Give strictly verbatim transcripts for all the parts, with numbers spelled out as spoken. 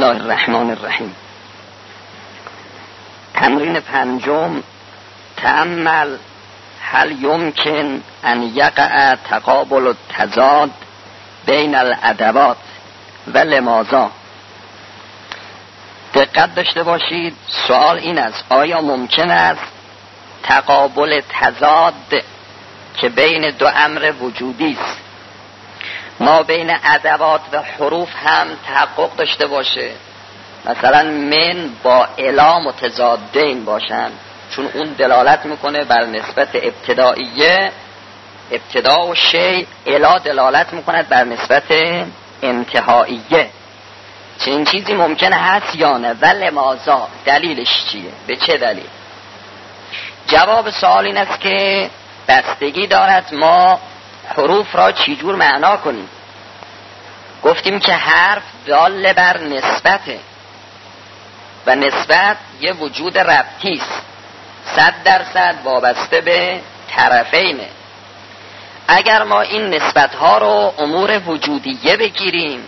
الله الرحمن الرحیم. تمرین پنجم، تأمل هل یمکن ان یقع تقابل التضاد بین الادوات و لماذا. دقت داشته باشید، سوال این است آیا ممکن است تقابل تضاد که بین دو امر وجودی است ما بین ادوات و حروف هم تحقق داشته باشه؟ مثلا من با الا متضادین باشن، چون اون دلالت میکنه بر نسبت ابتدائیه، ابتدا و شی، الا دلالت میکند بر نسبت انتهائیه. چنین چیزی ممکنه هست یا نه؟ و لماذا، دلیلش چیه؟ به چه دلیل؟ جواب سوال این است که بستگی دارد ما حروف را چجور معنا کنیم. گفتیم که حرف دال بر نسبته و نسبت یه وجود ربطی است، صد درصد وابسته به طرفینه. اگر ما این نسبت ها رو امور وجودیه بگیریم،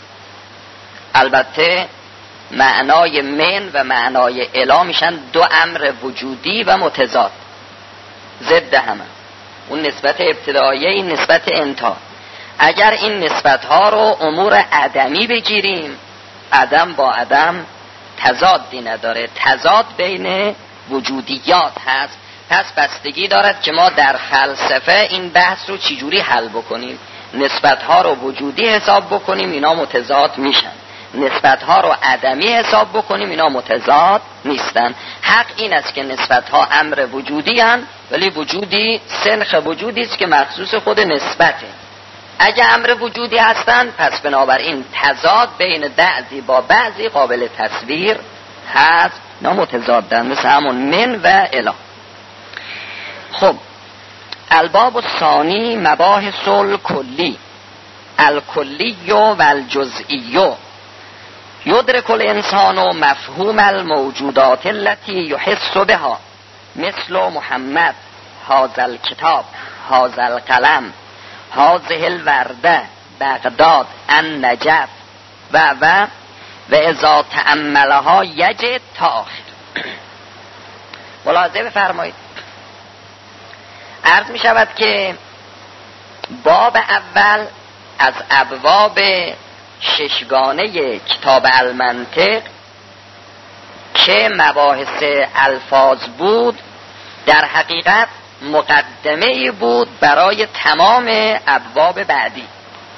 البته معنای من و معنای الا میشن دو امر وجودی و متضاد، ضد همه. اون نسبت ابتداییه، این نسبت انتها. اگر این نسبت ها رو امور عدمی بگیریم، عدم با عدم تضادی نداره، تضاد بین وجودیات هست. پس بستگی دارد که ما در فلسفه این بحث رو چجوری حل بکنیم. نسبت ها رو وجودی حساب بکنیم، اینا متضاد میشن. نسبت ها رو عدمی حساب بکنیم، اینا متضاد نیستن. حق این است که نسبت ها امر وجودی هن، ولی وجودی سنخ وجودی است که مخصوص خود نسبته. اگه امر وجودی هستن، پس بنابراین تضاد بین بعضی با بعضی قابل تصویر هست، اینا متضادن، مثل همون من و الا. خب الباب الثانی مباحث الکلی، الکلی و الجزئی. یدرک الانسان مفهوم الموجودات التي يحس بها مثل محمد، هذا الكتاب، هذا القلم، هذه الورده، بغداد، النجف و و و اذا تأملها یجد تا آخر. ملاحظه بفرمایید، عرض می شود که باب اول از ابواب ششگانه کتاب المنطق که مباحث الفاظ بود، در حقیقت مقدمه بود برای تمام ابواب بعدی،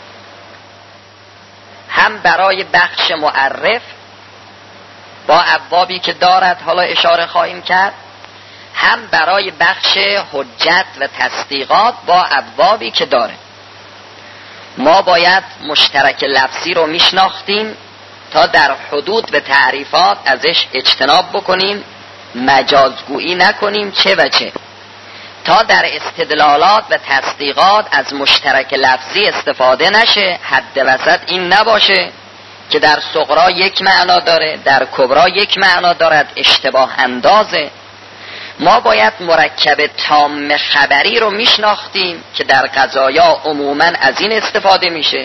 هم برای بخش معرف با ابوابی که دارد حالا اشاره خواهیم کرد، هم برای بخش حجت و تصدیقات با ابوابی که داره. ما باید مشترک لفظی رو میشناختیم تا در حدود و تعریفات ازش اجتناب بکنیم، مجازگویی نکنیم چه و چه، تا در استدلالات و تصدیقات از مشترک لفظی استفاده نشه. حد وسط این نباشه که در صغرا یک معنا داره، در کبرا یک معنا دارد، اشتباه اندازه. ما باید مرکب تام خبری رو میشناختیم که در قضایا عموماً از این استفاده میشه.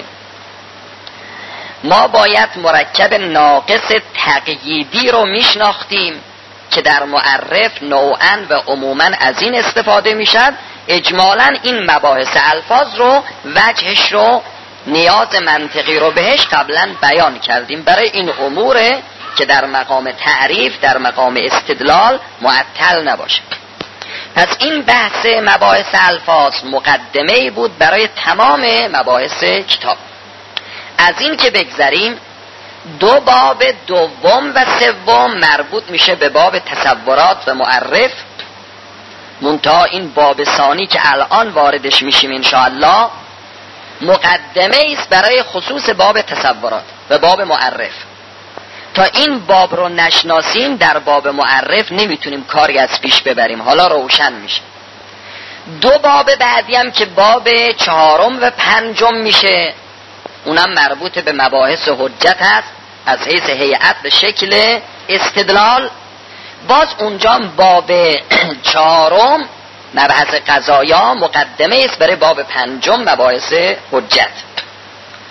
ما باید مرکب ناقص تقییدی رو میشناختیم که در معرف نوعاً و عموماً از این استفاده میشد. اجمالاً این مباحث الفاظ رو، وجهش رو، نیاز منطقی رو بهش قبلاً بیان کردیم. برای این اموره که در مقام تعریف، در مقام استدلال معطل نباشه. پس این بحث مباحث الفاظ مقدمه بود برای تمام مباحث کتاب. از این که بگذریم، دو باب دوم و سوم مربوط میشه به باب تصورات و معرف، منتها این باب ثانی که الان واردش میشیم انشاءالله مقدمه است برای خصوص باب تصورات و باب معرف. تا این باب رو نشناسیم در باب معرف نمیتونیم کاری از پیش ببریم. حالا روشن میشه. دو باب بعدی هم که باب چهارم و پنجم میشه، اونم مربوط به مباحث حجت هست از حیث هیئت به شکل استدلال. باز اونجا باب چهارم مبحث قضایا مقدمه است برای باب پنجم مباحث حجت.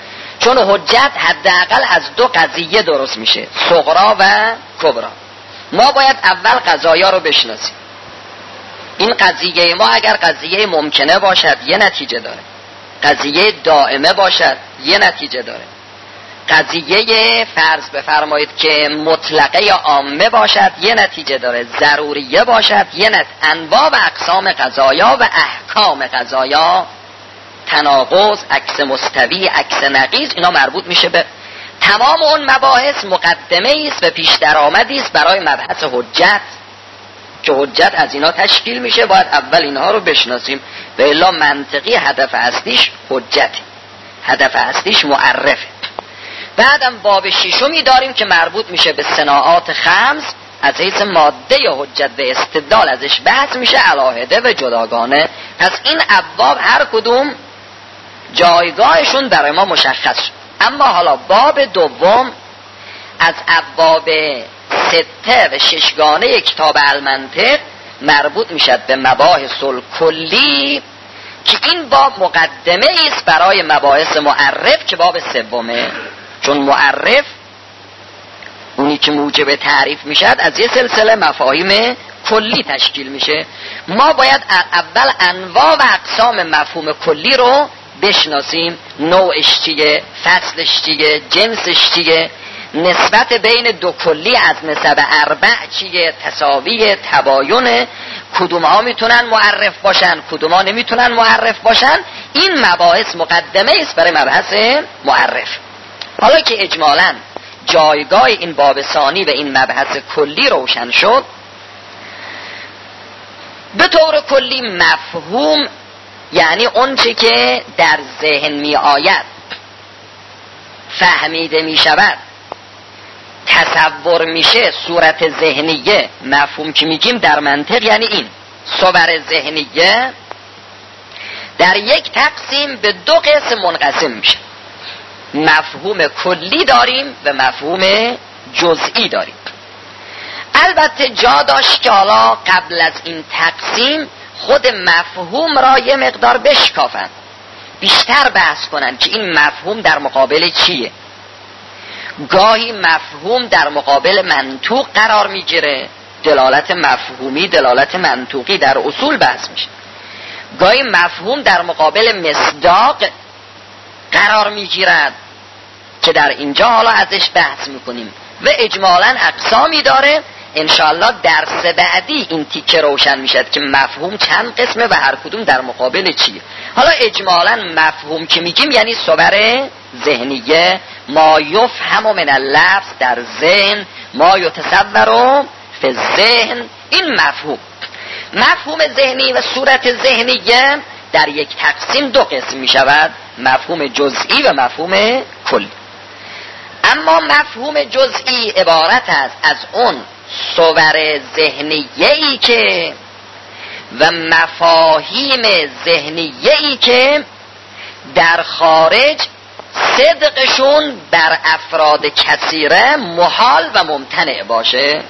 چون حجت حداقل از دو قضیه درست میشه، صغرا و کبرا. ما باید اول قضایا رو بشناسیم. این قضیه ما اگر قضیه ممکنه باشد یه نتیجه داره، قضیه دائمه باشد یه نتیجه داره، قضیه فرض بفرمایید که مطلقه یا عامه باشد یه نتیجه داره، ضروریه باشد یه نتیجه. انواع و اقسام قضایا و احکام قضایا، تناقض، عکس مستوی، عکس نقیض، اینا مربوط میشه به تمام اون مباحث. مقدمه است و پیش درآمدی است برای مبحث حجت که حجت از اینا تشکیل میشه. باید اول اینها رو بشناسیم، و الا منطقی هدف اصلیش حجتی، هدف اصلیش معرفه. بعدم باب ششمی داریم که مربوط میشه به صناعات خمس، از حیث ماده حجت و استدلال ازش بحث میشه علاهده و جداگانه. پس این ابواب هر کدوم جایگاهشون برای ما مشخص شد. اما حالا باب دوم از ابواب سته و ششگانه کتاب المنطق مربوط میشد به مباحث الکلی که این باب مقدمه است برای مباحث معرف که باب سومه. چون معرف اونی که موجب تعریف میشد از یه سلسله مفاهیم کلی تشکیل میشه. ما باید اول انواع و اقسام مفهوم کلی رو بشناسیم، نوعش چیه، فصلش چیه، جنسش چیه، نسبت بین دو کلی از نسب اربع چیه، تساوی، تباین، کدوم ها میتونن معرف باشن، کدوم ها نمیتونن معرف باشن. این مباحث مقدمه است برای مبحث معرف. حالا که اجمالاً جایگاه این باب ثانی و این مبحث کلی روشن شد، به طور کلی مفهوم یعنی اون چه که در ذهن می آید، فهمیده می شود، تصور میشه، صورت ذهنیه. مفهوم که میگیم در منطق یعنی این صور ذهنیه در یک تقسیم به دو قسم منقسم میشه. مفهوم کلی داریم و مفهوم جزئی داریم. البته جا داشت که حالا قبل از این تقسیم خود مفهوم را یه مقدار بشکافن، بیشتر بحث کنن که این مفهوم در مقابل چیه. گاهی مفهوم در مقابل منطوق قرار میگیره، دلالت مفهومی، دلالت منطوقی در اصول بحث میشه. گاهی مفهوم در مقابل مصداق قرار میگیرد که در اینجا حالا ازش بحث میکنیم و اجمالاً اقسامی داره. انشاءالله درس بعدی این تیکه روشن میشد که مفهوم چند قسمه و هر کدوم در مقابل چیه. حالا اجمالاً مفهوم که میگیم یعنی صور ذهنیه، ما یفهم من اللفظ در ذهن، ما یتصور فی الذهن. این مفهوم مفهوم ذهنی و صورت ذهنیه در یک تقسیم دو قسم می شود، مفهوم جزئی و مفهوم کلی. اما مفهوم جزئی عبارت است از اون صور ذهنیه‌ای که و مفاهیم ذهنیه‌ای که در خارج صدقشون بر افراد کثیره محال و ممتنع باشه،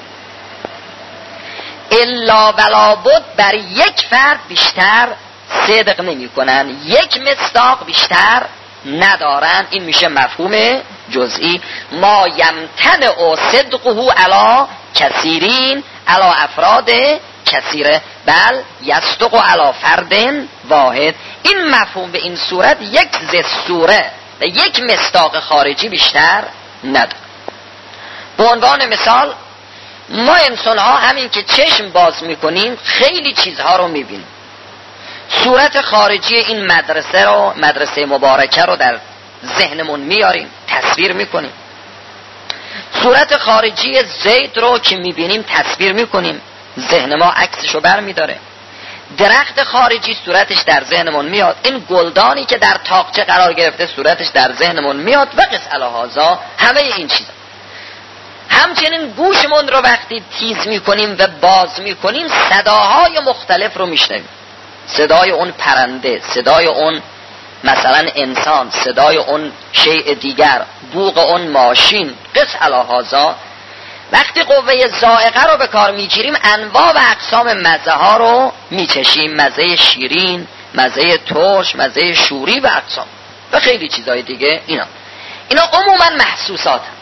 الا ولا بد بر یک فرد بیشتر صدق نمی کنن، یک مصداق بیشتر ندارن. این میشه مفهوم جزئی. ما یمتنع او صدقه علی کثیرین علی افراد کثیره بل یصدق علی فرد واحد. این مفهوم به این صورت یک ز صوره و یک مصداق خارجی بیشتر نداره. به عنوان مثال ما انسان ها همین که چشم باز میکنیم خیلی چیزها رو میبینیم. صورت خارجی این مدرسه رو، مدرسه مبارکه رو در ذهنمون میاریم، تصویر میکنیم. صورت خارجی زید رو که میبینیم تصویر میکنیم، ذهن ما عکسشو بر میداره. درخت خارجی صورتش در ذهنمون میاد، این گلدانی که در تاقچه قرار گرفته صورتش در ذهنمون میاد و قص الهازا، همه این چیزا. همچنین گوشمون رو وقتی تیز میکنیم و باز میکنیم صداهای مختلف رو میشنویم، صدای اون پرنده، صدای اون مثلا انسان، صدای اون شیء دیگر، بوق اون ماشین، قص الهازا. وقتی قوه ذائقه رو به کار میگیریم انواع و اقسام مزه ها رو میچشیم، مزه شیرین، مزه ترش، مزه شوری و اقسام و خیلی چیزای دیگه. اینا اینا عموما محسوسات هم.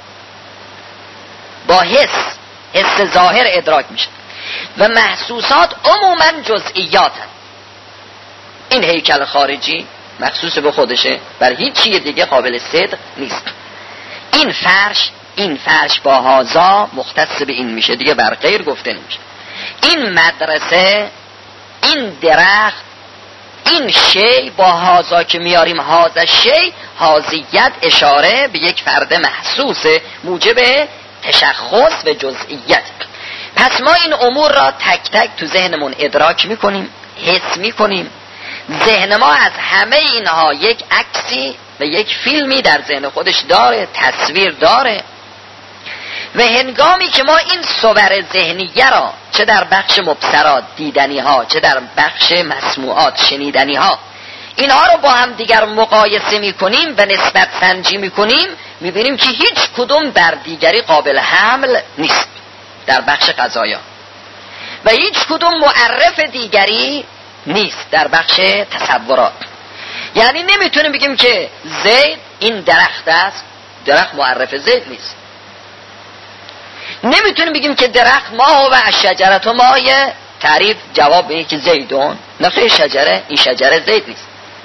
با حس حس ظاهر ادراک میشه و محسوسات عموما جزئیات هم. این هیکل خارجی مخصوص به خودشه، بر هیچ چیز دیگه قابل صدق نیست. این فرش این فرش با هازا مختص به این میشه، دیگه بر غیر گفته نمیشه. این مدرسه، این درخت، این شی با هازا که میاریم هازا شی، هازیت اشاره به یک فرد محسوس موجب تشخص و جزئیت. پس ما این امور را تک تک تو ذهنمون ادراک میکنیم، حس میکنیم. ذهن ما از همه اینها یک عکسی و یک فیلمی در ذهن خودش داره، تصویر داره. و هنگامی که ما این صور ذهنیه را چه در بخش مبصرات دیدنی ها، چه در بخش مسموعات شنیدنی ها، اینها رو با هم دیگر مقایسه میکنیم و نسبت سنجی میکنیم، میبینیم که هیچ کدوم بر دیگری قابل حمل نیست در بخش قضایا و هیچ کدوم معرف دیگری نیست در بخش تصورات. یعنی نمیتونیم بگیم که زید این درخت است، درخت معرف زید نیست. نمیتونیم بگیم که درخت ما و شجرت و مای تعریف جواب به که زیدون، نخیر شجره، این شجره زید نیست.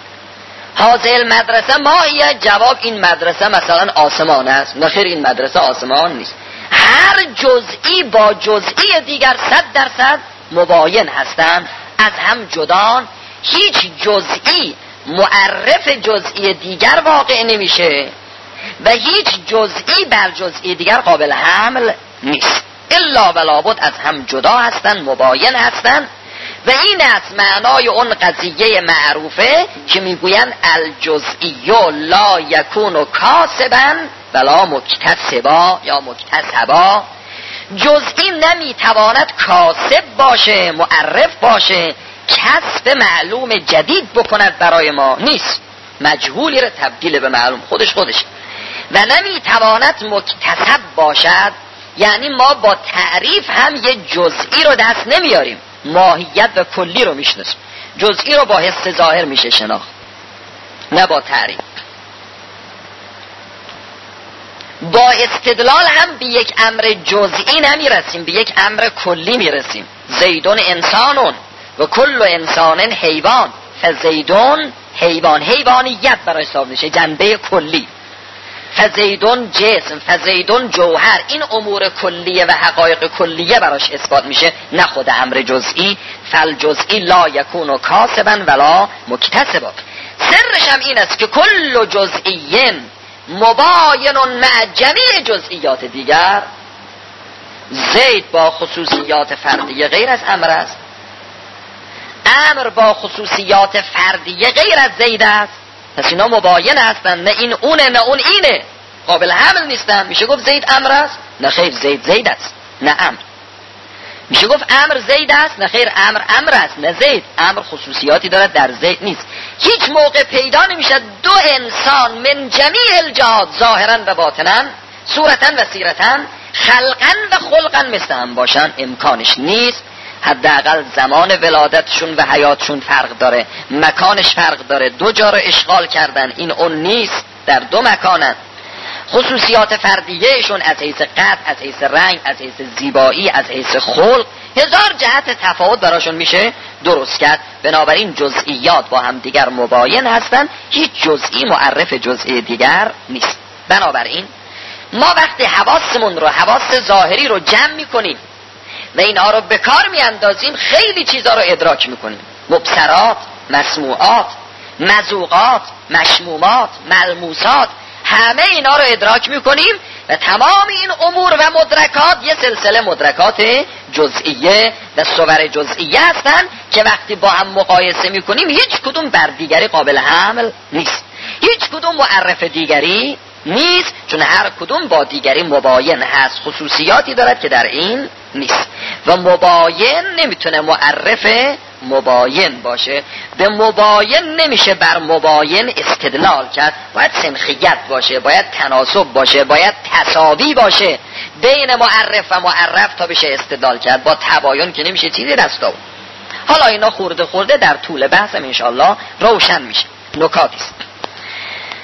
هذه المدرسه مایه، جواب این مدرسه مثلا آسمان است، نخیر این مدرسه آسمان نیست. هر جزئی با جزئی دیگر صد درصد مباین هستند، از هم جدان. هیچ جزئی معرف جزئی دیگر واقع نمیشه و هیچ جزئی بر جزئی دیگر قابل حمل نیست، الا ولابد از هم جدا هستن، مباین هستن. و این است معنای اون قضیه معروفه که میگوین الجزئی لا یکون کاسبا ولا مکتسبا یا مکتسبا. جزئی نمیتواند کاسب باشه، معرف باشه، کسب معلوم جدید بکند برای ما نیست، مجهولی رو تبدیل به معلوم خودش خودش. و نمیتواند مکتسب باشد، یعنی ما با تعریف هم یه جزئی رو دست نمیاریم، ماهیت و کلی رو میشناسیم. جزئی رو با حس ظاهر میشه شناخت، نه با تعریف. با استدلال هم به یک امر جزئی نمیرسیم، به یک امر کلی میرسیم. زیدون انسانون و کل انسان حیوان، فزیدون حیوان، حیوانیت برای حساب میشه، جنبه کلی. فزیدون جسم، فزیدون جوهر، این امور کلیه و حقایق کلیه براش اثبات میشه، نه خود امر جزئی. فالجزئی لا یکون کاسبا ولا مکتسبا. سرش هم این است که کل جزئی مباین مع جمیع جزئیات دیگر. زید با خصوصیات فردیه غیر از امر است، امر با خصوصیات فردیه غیر از زید است. پس اینا مباین هستن، نه این اونه نه اون اینه، قابل حمل نیستن. میشه گفت زید امر است؟ نه خیر، زید زید است نه امر. میشه گفت امر زید است؟ نه خیر، امر امر است نه زید. امر خصوصیاتی دارد در زید نیست. هیچ موقع پیدا نمیشه دو انسان من جمیع الجهات، ظاهرا و باطنا، صورتا و سیرتا، خلقا و خلقا مثل هم باشن، امکانش نیست. حداقل زمان ولادتشون و حیاتشون فرق داره، مکانش فرق داره، دو جا رو اشغال کردن، این اون نیست، در دو مکانن. خصوصیات فردیهشون از حیث قد، از حیث رنگ، از حیث زیبایی، از حیث خلق، هزار جهت تفاوت براشون میشه درست کرد. بنابراین جزئیات با هم دیگر مباین هستن، هیچ جزئی معرف جزئی دیگر نیست. بنابراین ما وقتی حواسمون رو، حواس ظاهری رو جمع میکنیم و اینها رو به کار میاندازیم، خیلی چیزها رو ادراک میکنیم. مبصرات، مسموعات، مذوقات، مشمومات، ملموسات، همه اینا رو ادراک میکنیم و تمام این امور و مدرکات یه سلسله مدرکات جزئیه و صور جزئیه هستن که وقتی با هم مقایسه میکنیم هیچ کدوم بر دیگری قابل حمل نیست، هیچ کدوم معرف دیگری نیست، چون هر کدوم با دیگری مباین هست، خصوصیاتی دارد که در این نیست. و مباین نمیتونه معرف مباین باشه، به مباین نمیشه بر مباین استدلال کرد، باید سنخیت باشه، باید تناسب باشه، باید تساوی باشه بین معرف و معرف تا بشه استدلال کرد. با تباین که نمیشه چیزی دست آورد. حالا اینا خورده خورده در طول بحثم انشاءالله روشن میشه، نکاتی است. این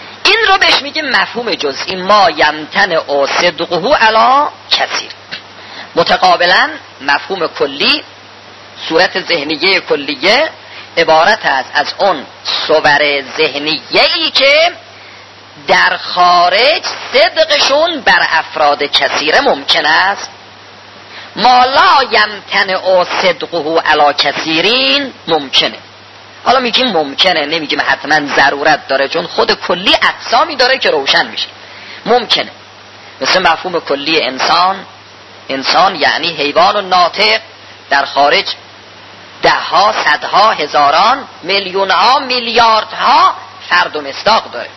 رو بهش میگیم مفهوم جزئی، ما یمتن او صدقه علی کثیر. متقابلا مفهوم کلی، صورت ذهنیه کلیه عبارت است از اون صور ذهنیه‌ای که در خارج صدقشون بر افراد کثیره ممکن است. ما لا یمتن او صدقه علی کثیرین ممکنه. حالا میگیم ممکنه، نمیگیم حتما ضرورت داره، چون خود کلی اقسامی داره که روشن میشه. ممکنه، مثل مفهوم کلی انسان. انسان یعنی حیوان و ناطق در خارج ده ها، صدها، هزاران، میلیون ها، میلیارد ها فرد و مصداق داره.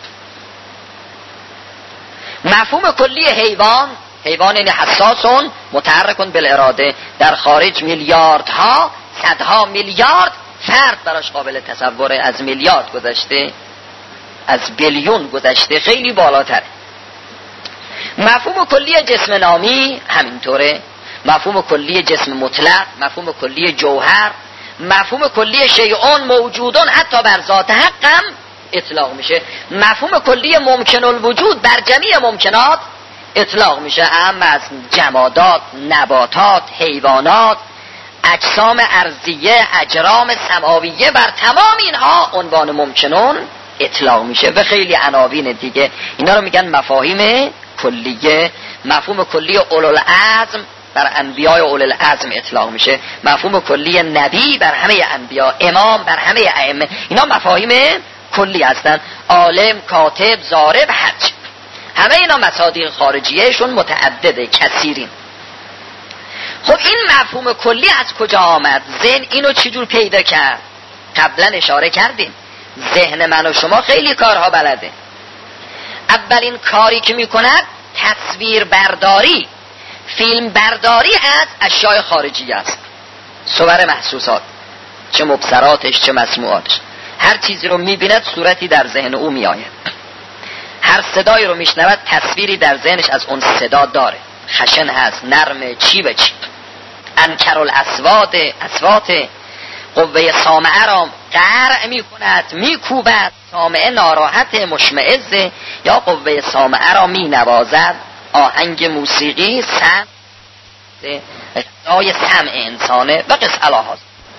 مفهوم کلی حیوان، حیوان یعنی حساسون متحرکون بالاراده، در خارج میلیاردها، صدها میلیارد فرد براش قابل تصوره، از میلیارد گذشته، از بیلیون گذشته، خیلی بالاتر. مفهوم کلی جسم نامی همینطوره، مفهوم کلی جسم مطلق، مفهوم کلی جوهر، مفهوم کلی شیئون موجودون حتی بر ذات حقم اطلاق میشه. مفهوم کلی ممکن الوجود بر جمیع ممکنات اطلاق میشه، اما از جمادات، نباتات، حیوانات، اجسام ارضیه، اجرام سماویه، بر تمام اینها عنوان ممکنون اطلاق میشه و خیلی عناوین دیگه. اینا رو میگن مفاهیم کلیه. مفهوم کلی اولوالعزم بر انبیاء اولوالعزم اطلاق میشه، مفهوم کلی نبی بر همه انبیا، امام بر همه ائمه. اینا مفاهیم کلی هستن. عالم، کاتب، ضارب، حج، همه اینا مصادیق خارجیهشون متعدده، کثیرین. خب این مفهوم کلی از کجا آمد؟ ذهن اینو چجور پیدا کرد؟ قبلا اشاره کردیم ذهن من و شما خیلی کارها بلده. اولین کاری که میکند تصویر برداری، فیلم برداری از اشیاء خارجی است، صور محسوسات، چه مبصراتش چه مسموعاتش. هر چیزی رو میبیند صورتی در ذهن او میآید، هر صدایی رو میشنود تصویری در ذهنش از اون صدا داره، خشن هست، نرمه، چی به چی. انکر الاصوات، اصوات قوه سامعه را قرع میکند، میکوبد، سامعه ناراحت مشمئز، یا قوه سامعه را مینوازد. آهنگ موسیقی سمع غذای سمع انسانه و قص الهاست.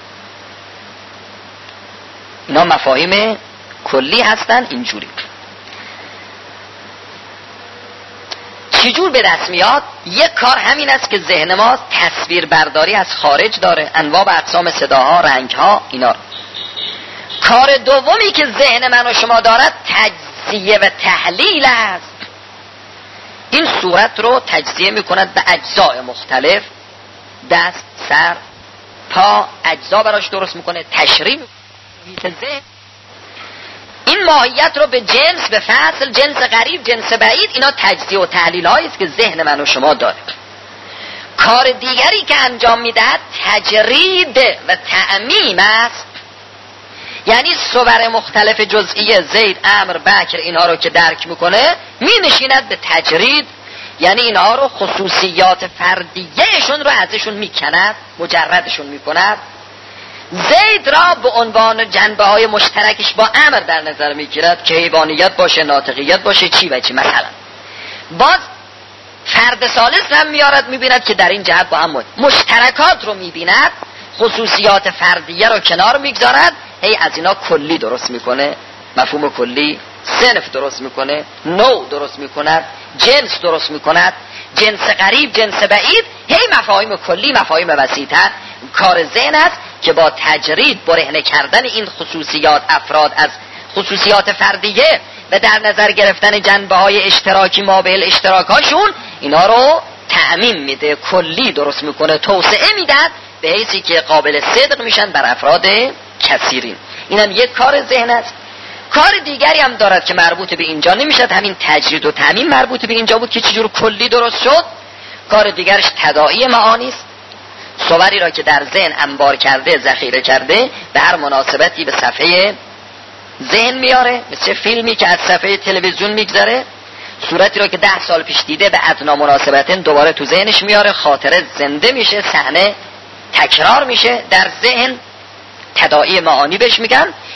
اینا مفاهیم کلی هستن. اینجوری چجور به دست میاد؟ یک کار همین است که ذهن ما تصویر برداری از خارج داره، انواع و اقسام صداها، رنگها، اینا رو. کار دومی که ذهن من و شما دارد تجزیه و تحلیل است. این صورت رو تجزیه میکند به اجزای مختلف، دست، سر، پا، اجزا براش درست میکنه، تشریح میکنه. این ماهیت رو به جنس، به فصل، جنس قریب، جنس بعید، اینا تجزیه و تحلیل هایی است که ذهن من و شما داره. کار دیگری که انجام میدهد تجرید و تعمیم است. یعنی صور مختلف جزئیه زید، امر، بکر، اینها رو که درک میکنه می نشیند به تجرید، یعنی اینها رو خصوصیات فردیهشون رو ازشون میکند، مجردشون میکند. زید را به عنوان جنبه های مشترکش با امر در نظر میگیرد که حیوانیت باشه، ناطقیت باشه، چی و چی. مثلا باز فرد ثالث هم میارد، میبیند که در این جهت با هم مشترکات رو میبیند، خصوصیات فردیه رو کنار میگذارد، هی از اینا کلی درست میکنه، مفهوم کلی، صنف درست میکنه، نوع درست میکند، جنس درست میکند، جنس قریب، جنس بعید، هی مفاهیم کلی، مفاهیم وسیع‌تر. کار ذهن است که با تجرید، برهنه کردن این خصوصیات افراد از خصوصیات فردیه و در نظر گرفتن جنبه های اشتراکی مابعل اشتراکاشون، اینا رو تعمیم میده، کلی درست میکنه، توسعه میدن به حیثی که قابل صدق میشن بر افراد کثیرین. اینم یک کار ذهن است. کار دیگری هم دارد که مربوط به اینجا نمیشد، همین تجرید و تعمیم مربوط به اینجا بود که چجور کلی درست شد. کار دیگرش تداعی معانی است. صوری را که در ذهن انبار کرده، ذخیره کرده، به هر مناسبتی به صفحه ذهن میاره، مثل فیلمی که از صفحه تلویزیون میگذره. صورتی را که ده سال پیش دیده به ادنا مناسبتن دوباره تو ذهنش میاره، خاطره زنده میشه، صحنه تکرار میشه در ذهن، تداعی معانی بهش میگن.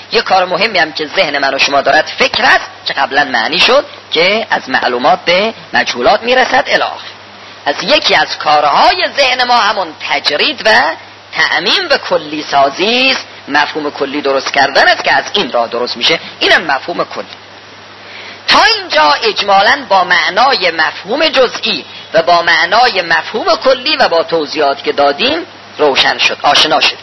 یه کار مهمی هم که ذهن من و شما دارد فکر است که قبلا معنی شد که از معلومات به مجهولات میرسد الی آخر. از یکی از کارهای ذهن ما همون تجرید و تعمیم به کلی سازی است، مفهوم کلی درست کردن است که از این راه درست میشه. اینم مفهوم کلی. تا اینجا اجمالاً با معنای مفهوم جزئی و با معنای مفهوم کلی و با توضیحات که دادیم روشن شد، آشنا شد.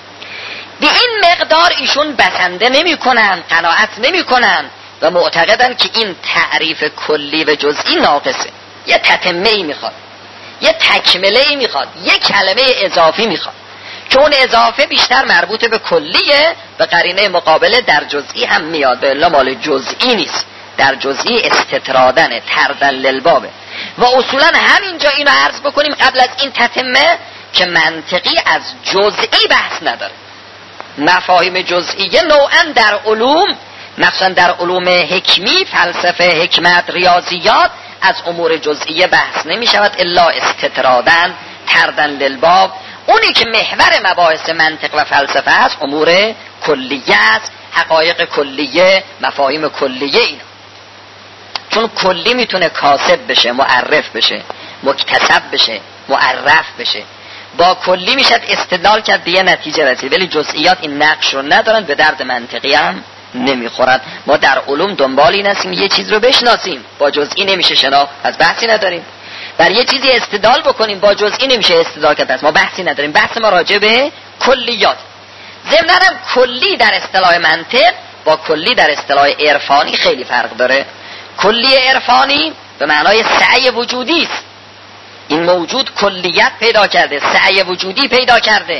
به این مقدار ایشون بسنده نمی کنن، قناعت نمی کنن و معتقدن که این تعریف کلی و جزئی ناقصه، یه تتمه‌ای میخواد، یه تکمله‌ای میخواد، یه کلمه اضافی میخواد که اون اضافه بیشتر مربوط به کلیه و قرینه مقابله در جزئی هم میاد، به الا مال جزئی نیست، در جزئی استطرادن تردن للبابه. و اصولا همینجا اینو عرض بکنیم قبل از این تتمه که منطقی از جزئی بحث نداره. مفاهیم جزئیه نوعا در علوم، مثلا در علوم حکمی، فلسفه، حکمت، ریاضیات، از امور جزئیه بحث نمی شود الا استطرادن تردن للباب. اونی که محور مباحث منطق و فلسفه است امور کلیه است، حقایق کلیه، مفاهیم کلیه. اینا چون کلی میتونه کاسب بشه، معرف بشه، مکتسب بشه، معرف بشه. با کلی میشد استدلال کرد به یه نتیجه رسید، ولی جزئیات این نقش رو ندارن، به درد منطقی هم نمیخورن. ما در علوم دنبال این هستیم یه چیز رو بشناسیم، با جزئی نمیشه شناخت، از بحثی نداریم. بر یه چیزی استدلال بکنیم، با جزئی نمیشه استدلال کرد، ما بحثی نداریم. بحث ما راجع به کلیات. ضمناً هم کلی در اصطلاح منطق با کلی در اصطلاح عرفانی خیلی فرق داره. کلی عرفانی به معنای سعی وجودی است. این موجود کلیت پیدا کرده، سعی وجودی پیدا کرده،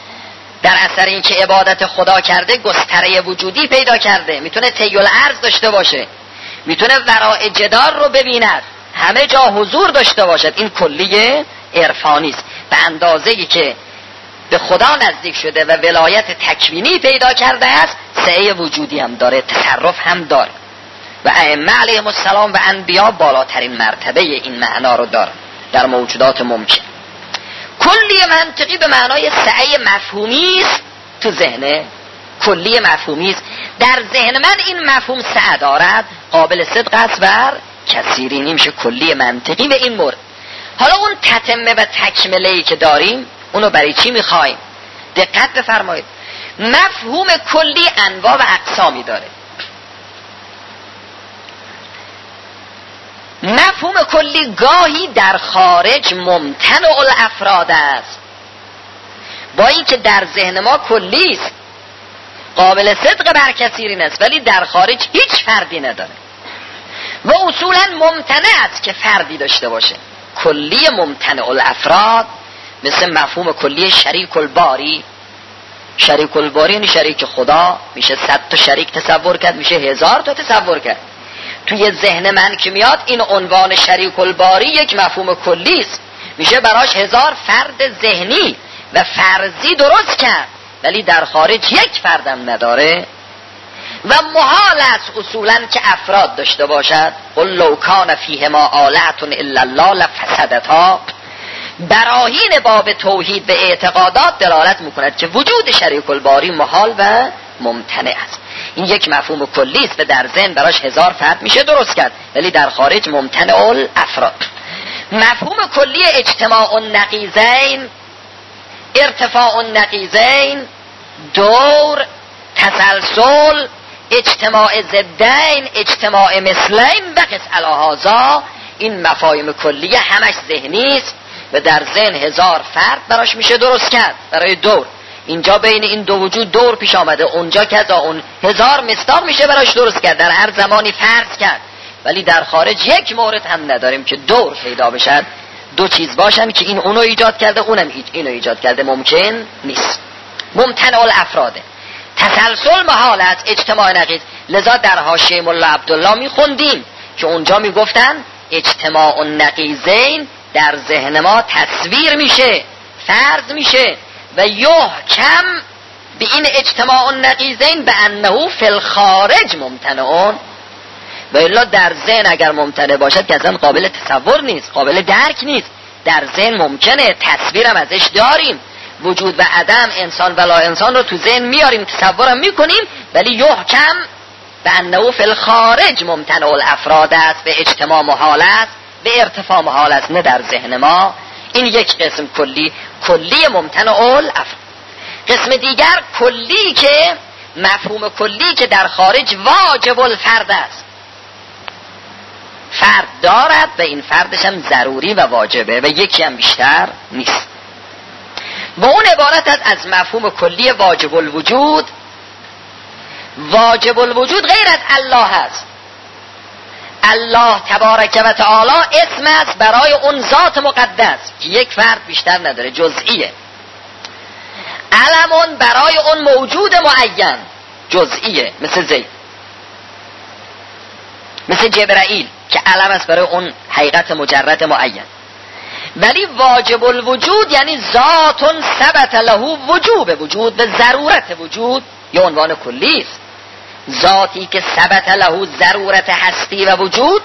در اثر این که عبادت خدا کرده گستره وجودی پیدا کرده، میتونه طی الارض داشته باشه، میتونه وراء جدار رو ببیند، همه جا حضور داشته باشد. این کلی عرفانی است. به اندازه‌ای که به خدا نزدیک شده و ولایت تکوینی پیدا کرده است، سعی وجودی هم داره، تصرف هم داره. و ائمه علیهم السلام و انبیا بالاترین مرتبه این معنا رو دارن در موجودات ممکن. کلی منطقی به معنای سعی مفهومی است تو ذهن، کلی مفهومی است. در ذهن من این مفهوم سعی دارد، قابل صدق است و کثیری نمیشه کلی منطقی به این مورد. حالا اون تتمه و تکمله‌ای که داریم اونو برای چی میخوایم؟ دقت بفرمایید. مفهوم کلی انواع و اقسامی داره. مفهوم کلی گاهی در خارج ممتنع الافراد است، با این که در ذهن ما کلی است، قابل صدق بر کثیرین است، ولی در خارج هیچ فردی نداره و اصولا ممتنع است که فردی داشته باشه. کلی ممتنع الافراد مثل مفهوم کلی شریک الباری. شریک الباری یعنی شریک خدا، میشه صد تا شریک تصور کرد، میشه هزار تا تصور کرد. توی ذهن من که میاد این عنوان شریک الباری یک مفهوم کلی است، میشه براش هزار فرد ذهنی و فرضی درست کرد، ولی در خارج یک فردم نداره و محال است اصولا که افراد داشته باشد. قل لو کان فیهما آلهة الا الله لفسدتا. براهین باب توحید به اعتقادات دلالت میکند که وجود شریک الباری محال و ممتنع است. این یک مفهوم کلی است و در ذهن براش هزار فرد میشه درست کرد، ولی در خارج ممتنع الافراد. مفهوم کلی اجتماع النقیضین، ارتفاع النقیضین، دور، تسلسل، اجتماع ضدین، اجتماع مثلین و قس علی هذا. این مفاهیم کلیه همش ذهنی است و در ذهن هزار فرد براش میشه درست کرد برای دور. اینجا بین این دو وجود دور پیش آمده، اونجا کذا، اون هزار مصداق میشه براش درست کرد، در هر زمانی فرض کرد، ولی در خارج یک مورد هم نداریم که دور پیدا بشد. دو چیز باشن که این اونو ایجاد کرده اونم اینو ایجاد کرده، ممکن نیست. ممتنع الافراده. تسلسل محالت، اجتماع نقیض. لذا در حاشیه مولا عبدالله میخوندیم که اونجا میگفتن اجتماع النقیضین در ذهن ما تصویر میشه، فرض میشه و یحکم به این اجتماع النقیضین به انه فی الخارج ممتنعون. و الا در ذهن اگر ممتنع باشد که اصلا قابل تصور نیست، قابل درک نیست. در ذهن ممکنه، تصویرم ازش داریم، وجود و عدم، انسان و لا انسان رو تو ذهن میاریم، تصورم میکنیم، ولی یحکم به انه فی الخارج ممتنع الافراد است، به اجتماع محال است، به ارتفاع محال است، نه در ذهن ما. این یک قسم کلی، کلی ممتنع الافراد. قسم دیگر کلی که مفهوم کلی که در خارج واجب الفرد است، فرد دارد و این فردش هم ضروری و واجبه و یکی هم بیشتر نیست. و اون عبارت است از مفهوم کلی واجب الوجود. واجب الوجود غیر از الله است. الله تبارک و تعالی اسم است برای اون ذات مقدس که یک فرد بیشتر نداره، جزئیه. علمون برای اون موجود معین، جزئیه، مثل زید، مثل جبرائیل که علم است برای اون حقیقت مجرد معین. ولی واجب الوجود یعنی ذات ثبت له وجوب وجود و ضرورت وجود، یه عنوان کلی است. ذاتی که ثبت له ضرورت هستی و وجود،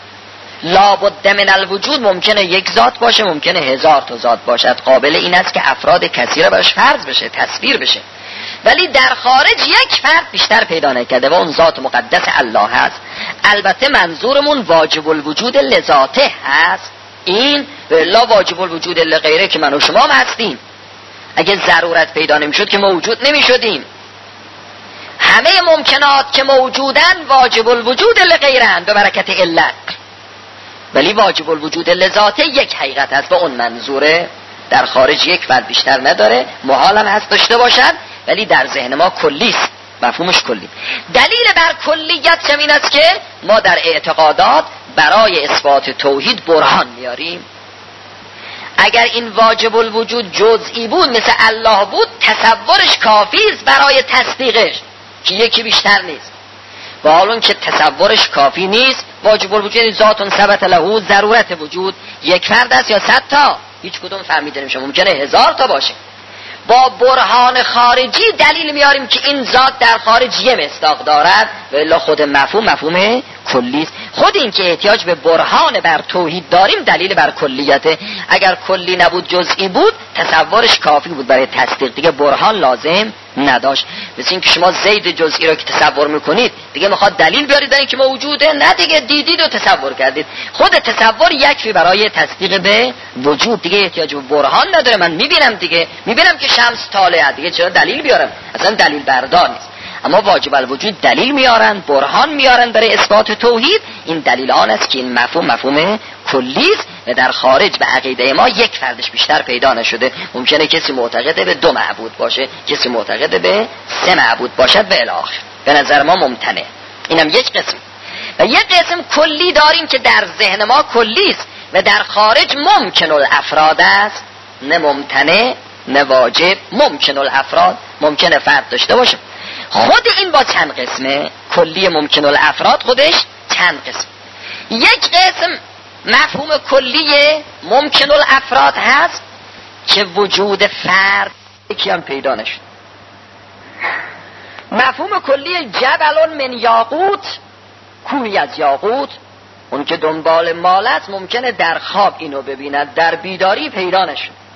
لابد من الوجود، ممکنه یک ذات باشه، ممکنه هزار تا ذات باشد، قابل این است که افراد کثیره براش فرض بشه، تصویر بشه. ولی در خارج یک فرد بیشتر پیدا نکرده و اون ذات مقدس الله هست. البته منظورمون واجب الوجود لذاته هست، این لا واجب الوجود لغیره که من و شما هم هستیم. اگه ضرورت پیدا نمیشد که موجود نمیشدیم. همه ممکنات که موجودن واجب الوجود لغیرن به برکت علت، ولی واجب الوجود لذاته یک حقیقت هست و اون منظوره. در خارج یک فرد بیشتر نداره، محال هم هست داشته باشد، ولی در ذهن ما کلی است، مفهومش کلی. دلیل بر کلیت چه این است که ما در اعتقادات برای اثبات توحید برهان میاریم. اگر این واجب الوجود جزئی بود مثل الله بود، تصورش کافی است برای تصدیقش که یکی بیشتر نیست. و حالا که تصورش کافی نیست، واجب الوجود یعنی ذات ثبت له ضرورت وجود، یک فرد است یا صد تا، هیچ کدوم فهمیده نمیشه، ممکنه هزار تا باشه. با برهان خارجی دلیل میاریم که این ذات در خارج یه مصداق دارد و الا خود مفهوم مفهوم کلی است. خود این که احتیاج به برهان بر توحید داریم دلیل بر کلیته. اگر کلی نبود جزئی بود تصورش کافی بود برای تصدیق، دیگه برهان لازم نداشت. مثل این که شما زید جزئی رو که تصور میکنید دیگه میخواد دلیل بیارید در این که موجوده؟ نه دیگه، دیدید و تصور کردید. خود تصور یکفی برای تصدیق به وجود، دیگه احتیاج به برهان نداره. من میبینم دیگه، میبینم که شمس طالعه، دیگه چرا دلیل بیارم؟ اصلا دلیل بردار نیست. اما واجب الوجود دلیل میارن، برهان میارن برای اثبات توحید. این دلیل آن است که این مفهوم مفهوم کلی است و در خارج به عقیده ما یک فردش بیشتر پیدا نشده. ممکنه کسی معتقد به دو معبود باشه، کسی معتقد به سه معبود باشد و الی آخر. به نظر ما ممتنع. اینم یک قسم. و یک قسم کلی داریم که در ذهن ما کلی است و در خارج ممکن الافراد است، نه ممتنع نه واجب. ممکن الافراد، ممکنه فرد داشته باشه. خود این با چند قسمه؟ کلی ممکن الافراد خودش چند قسم. یک قسم مفهوم کلی ممکن الافراد هست که وجود فرد یکی هم پیدا نشد. مفهوم کلی جبل من یاقوت، کوهی از یاقوت، اون که دنبال مال است ممکنه در خواب اینو ببیند، در بیداری پیدا نشد.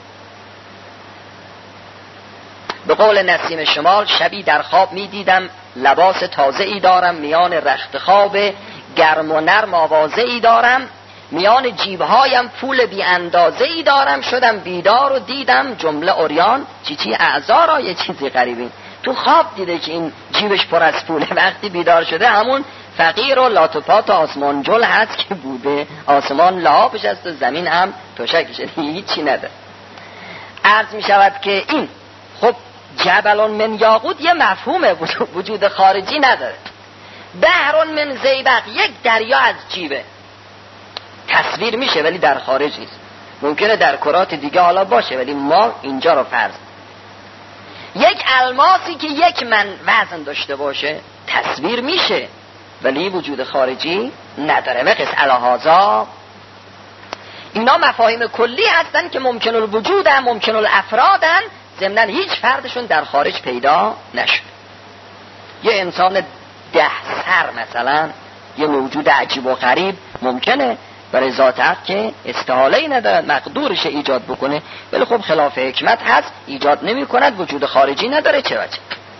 به قول نسیم شمال، شبی در خواب می دیدم لباس تازه ای دارم، میان رخت خواب گرم و نرم آوازه ای دارم، میان جیبهایم پول بی اندازه ای دارم. شدم بیدار و دیدم جمله عریان، چی چی اعضا را یه چیزی غریبی. تو خواب دیده که این جیبش پر از پوله، وقتی بیدار شده همون فقیر و لاتوپات و آسمان جل هست که بوده. آسمان لحافش است و زمین هم توشکشه، هیچی نداره. عرض می شود که این خب جبل من یاقوت یه مفهوم وجود خارجی نداره. بحر من زیبق، یک دریا از جیبه، تصویر میشه ولی در خارج نیست. ممکنه در کرات دیگه حالا باشه ولی ما اینجا رو فرض. یک الماسی که یک من وزن داشته باشه تصویر میشه ولی وجود خارجی نداره. وقس الهازا، اینا مفاهیم کلی هستن که ممکن الوجود هم ممکن الافرادن، ضمناً هیچ فردشون در خارج پیدا نشد. یه انسان ده سر مثلا، یه موجود عجیب و غریب ممکنه، برای ذات حق که استحاله‌ای ندارد، مقدورش ایجاد بکنه، ولی خب خلاف حکمت هست، ایجاد نمی کند، وجود خارجی نداره. چه وجه؟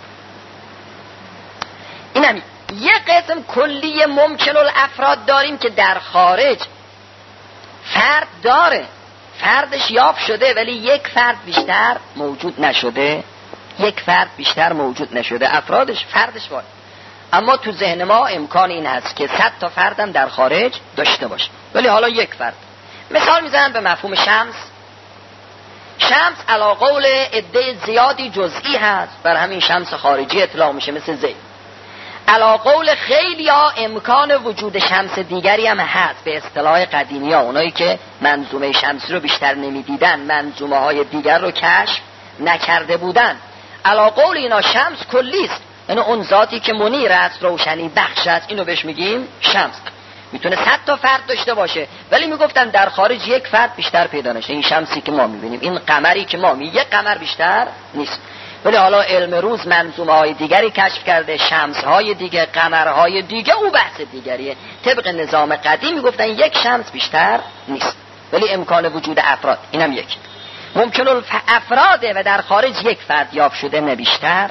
اینم یه قسم کلی ممکن الافراد داریم که در خارج فرد داره، فردش یافت شده ولی یک فرد بیشتر موجود نشده، یک فرد بیشتر موجود نشده، افرادش فردش وارد. اما تو ذهن ما امکان این هست که صد تا فردم در خارج داشته باشه ولی حالا یک فرد. مثال میزنم به مفهوم شمس. شمس علی قول عده زیادی جزئی هست، بر همین شمس خارجی اطلاق میشه مثل زید. علی قول خیلی ها امکان وجود شمس دیگری هم هست، به اصطلاح قدیمی ها، اونایی که منظومه شمسی رو بیشتر نمیدیدن، منظومه های دیگر رو کشف نکرده بودن. علی قول اینا شمس کلیست، یعنی اون ذاتی که منیر است، روشنی بخش است، اینو بهش میگیم شمس. میتونه صد تا فرد داشته باشه ولی میگفتن در خارج یک فرد بیشتر پیدا نشه. این شمسی که ما میبینیم، این قمری که ما میبینیم، یک قمر بیشتر نیست. ولی حالا علم روز منظومه های دیگری کشف کرده، شمس های دیگه، قمرهای دیگه، او بحث دیگریه. طبق نظام قدیم میگفتن یک شمس بیشتر نیست ولی امکان وجود افراد اینم یک. ممکن الافراده و در خارج یک فرد یافت شده، نه بیشتر.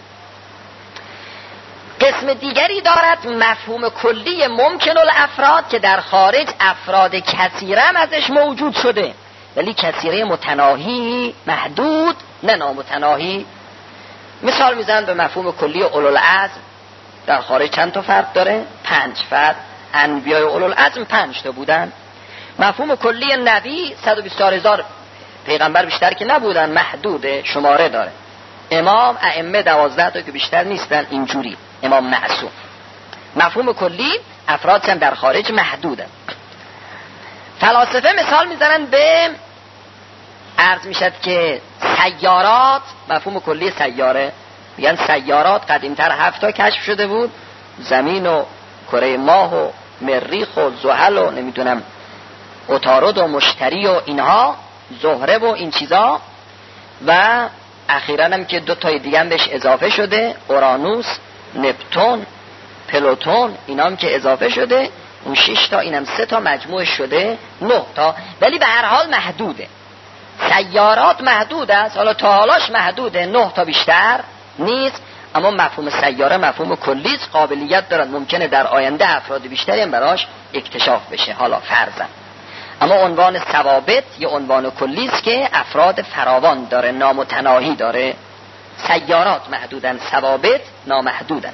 قسم دیگری دارد مفهوم کلی ممکن الافراد که در خارج افراد کثیره هم ازش موجود شده ولی کثیره متناهی، محدود، نه نامتناهی. مثال میزنم به مفهوم کلی اولوالعزم. در خارج چند تا فرد داره؟ پنج فرد. انبیای اولوالعزم پنج تا بودن. مفهوم کلی نبی صد و بیست و چهار هزار پیغمبر بیشتر که نبودن، محدوده، شماره داره. امام، ائمه دوازده تا که بیشتر نیستن، اینجوری امام معصوم. مفهوم کلی افراد هم در خارج محدوده. فلاسفه مثال میزنن به عرض میشد که سیارات، مفهوم کلی سیاره، میگن سیارات قدیمتر هفت تا کشف شده بود، زمین و کره ماه و مریخ و زحل و نمیدونم عطارد و مشتری و اینها، زهره و این چیزا، و اخیراً هم که دو تای دیگه هم بهش اضافه شده، اورانوس، نپتون، پلوتون، اینا هم که اضافه شده، اون شش تا، اینم سه تا، مجموع شده نه تا. ولی به هر حال محدوده. سیارات محدود است، حالا تا حالاش محدوده، نه تا بیشتر نیست. اما مفهوم سیاره مفهوم کلی، قابلیت دارد ممکنه در آینده افراد بیشتری هم براش اکتشاف بشه، حالا فرضاً. اما عنوان ثوابت یه عنوان کلی است که افراد فراوان داره، نامتناهی داره. سیارات محدودن، ثوابت نامحدودن.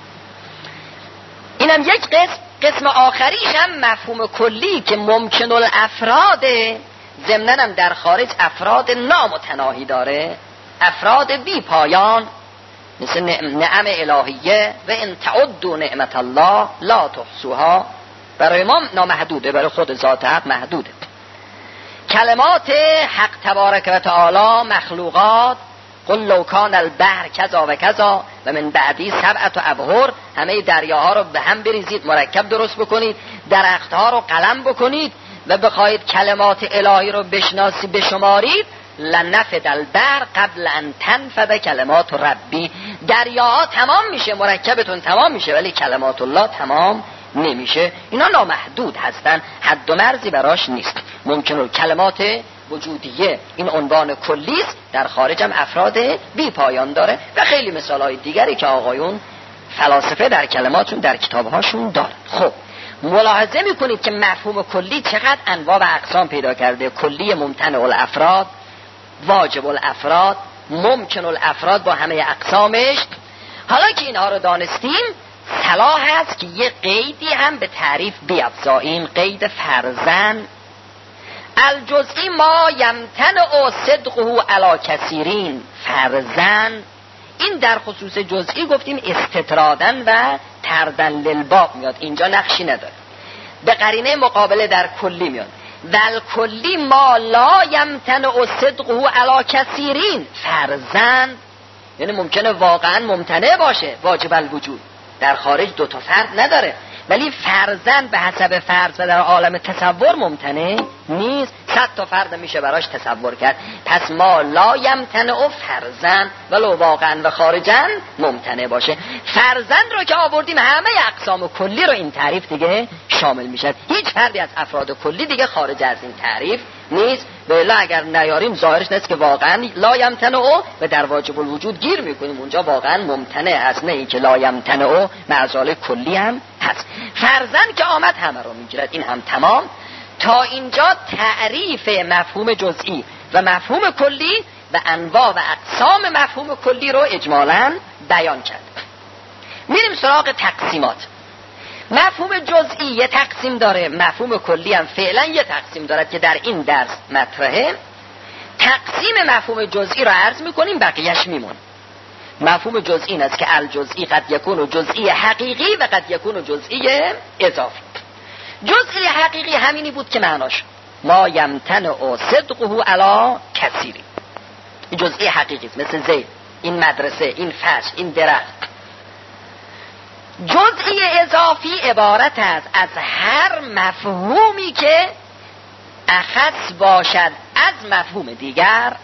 اینم یک قسم. قسم آخریش هم مفهوم کلی که ممکن الافراده، ضمناً هم در خارج افراد نامتناهی داره، افراد بی پایان، مثل نعم الهیه و ان تعدوا نعمت الله لا تحصوها. برای ما نامحدوده، برای خود ذات حق محدوده. کلمات حق تبارک و تعالی مخلوقات، قل لو کان البحر کذا و کذا و من بعدی سبعة ابحر، همه دریاها رو به هم بریزید، مرکب درست بکنید، درختها رو قلم بکنید و بخواید کلمات الهی رو بشناسی بشمارید، لنفد البحر قبل ان تنفد کلمات ربی. دریاها تمام میشه، مرکبتون تمام میشه، ولی کلمات الله تمام نمیشه. اینا نامحدود هستن، حد و مرزی براش نیست. ممکنه کلمات وجودیه این عنوان کلی است، در خارج هم افراد بی پایان داره و خیلی مثالهای دیگری که آقایون فلاسفه در کلماتشون در کتابهاشون داره. خب ملاحظه میکنید که مفهوم کلی چقدر انواع و اقسام پیدا کرده. کلی ممتنع الافراد، واجب الافراد، ممکن الافراد با همه اقسامش. حالا که اینها رو دانستیم، صلاح هست که یه قیدی هم به تعریف بیفزاییم، قید فرزن. الجزئی ما یمتنع صدقه علی کثیرین. فرزن این در خصوص جزئی گفتیم استطرادن و تردن للباب میاد، اینجا نقشی نداره. به قرینه مقابله در کلی میاد. ول کلی ما لا یمتنع صدقه علی کثیرین. فرزن یعنی ممکنه واقعا ممتنع باشه، واجب الوجود، در خارج دو تا فرد نداره، ولی فرزن به حسب فرض و در عالم تصور ممتنع نیست. صد صد تا فرد میشه براش تصور کرد. پس ما لا یمتنع فرزن ولو واقعا و خارجن ممتنع باشه. فرزن رو که آوردیم همه اقسام کلی رو این تعریف دیگه شامل میشه. هیچ فردی از افراد کلی دیگه خارج از این تعریف نیست. بلا اگر نیاریم ظاهرش نیست که واقعا لا یمتنع و در واجب الوجود گیر میکنیم، اونجا واقعا ممتنع است، نه اینکه لا یمتنع معزال کلی هم هست. فرزن که آمد همه رو میگیرد. این هم تمام. تا اینجا تعریف مفهوم جزئی و مفهوم کلی و انواع و اقسام مفهوم کلی رو اجمالاً بیان کرد. میریم سراغ تقسیمات. مفهوم جزئی یه تقسیم داره، مفهوم کلی هم فعلا یه تقسیم دارد که در این درس مطرحه. تقسیم مفهوم جزئی رو عرض میکنیم، بقیهش میمون. مفهوم جزئی این است که الجزئی قد یکون جزئی حقیقی و قد یکون جزئی اضافی. جزئی حقیقی همینی بود که معناش ما یمتنع صدقه علی کثیری. جزئی حقیقی است، مثل زید، این مدرسه، این فرش، این درخت. جزئی اضافی عبارت است از هر مفهومی که اخص باشد از مفهوم دیگر،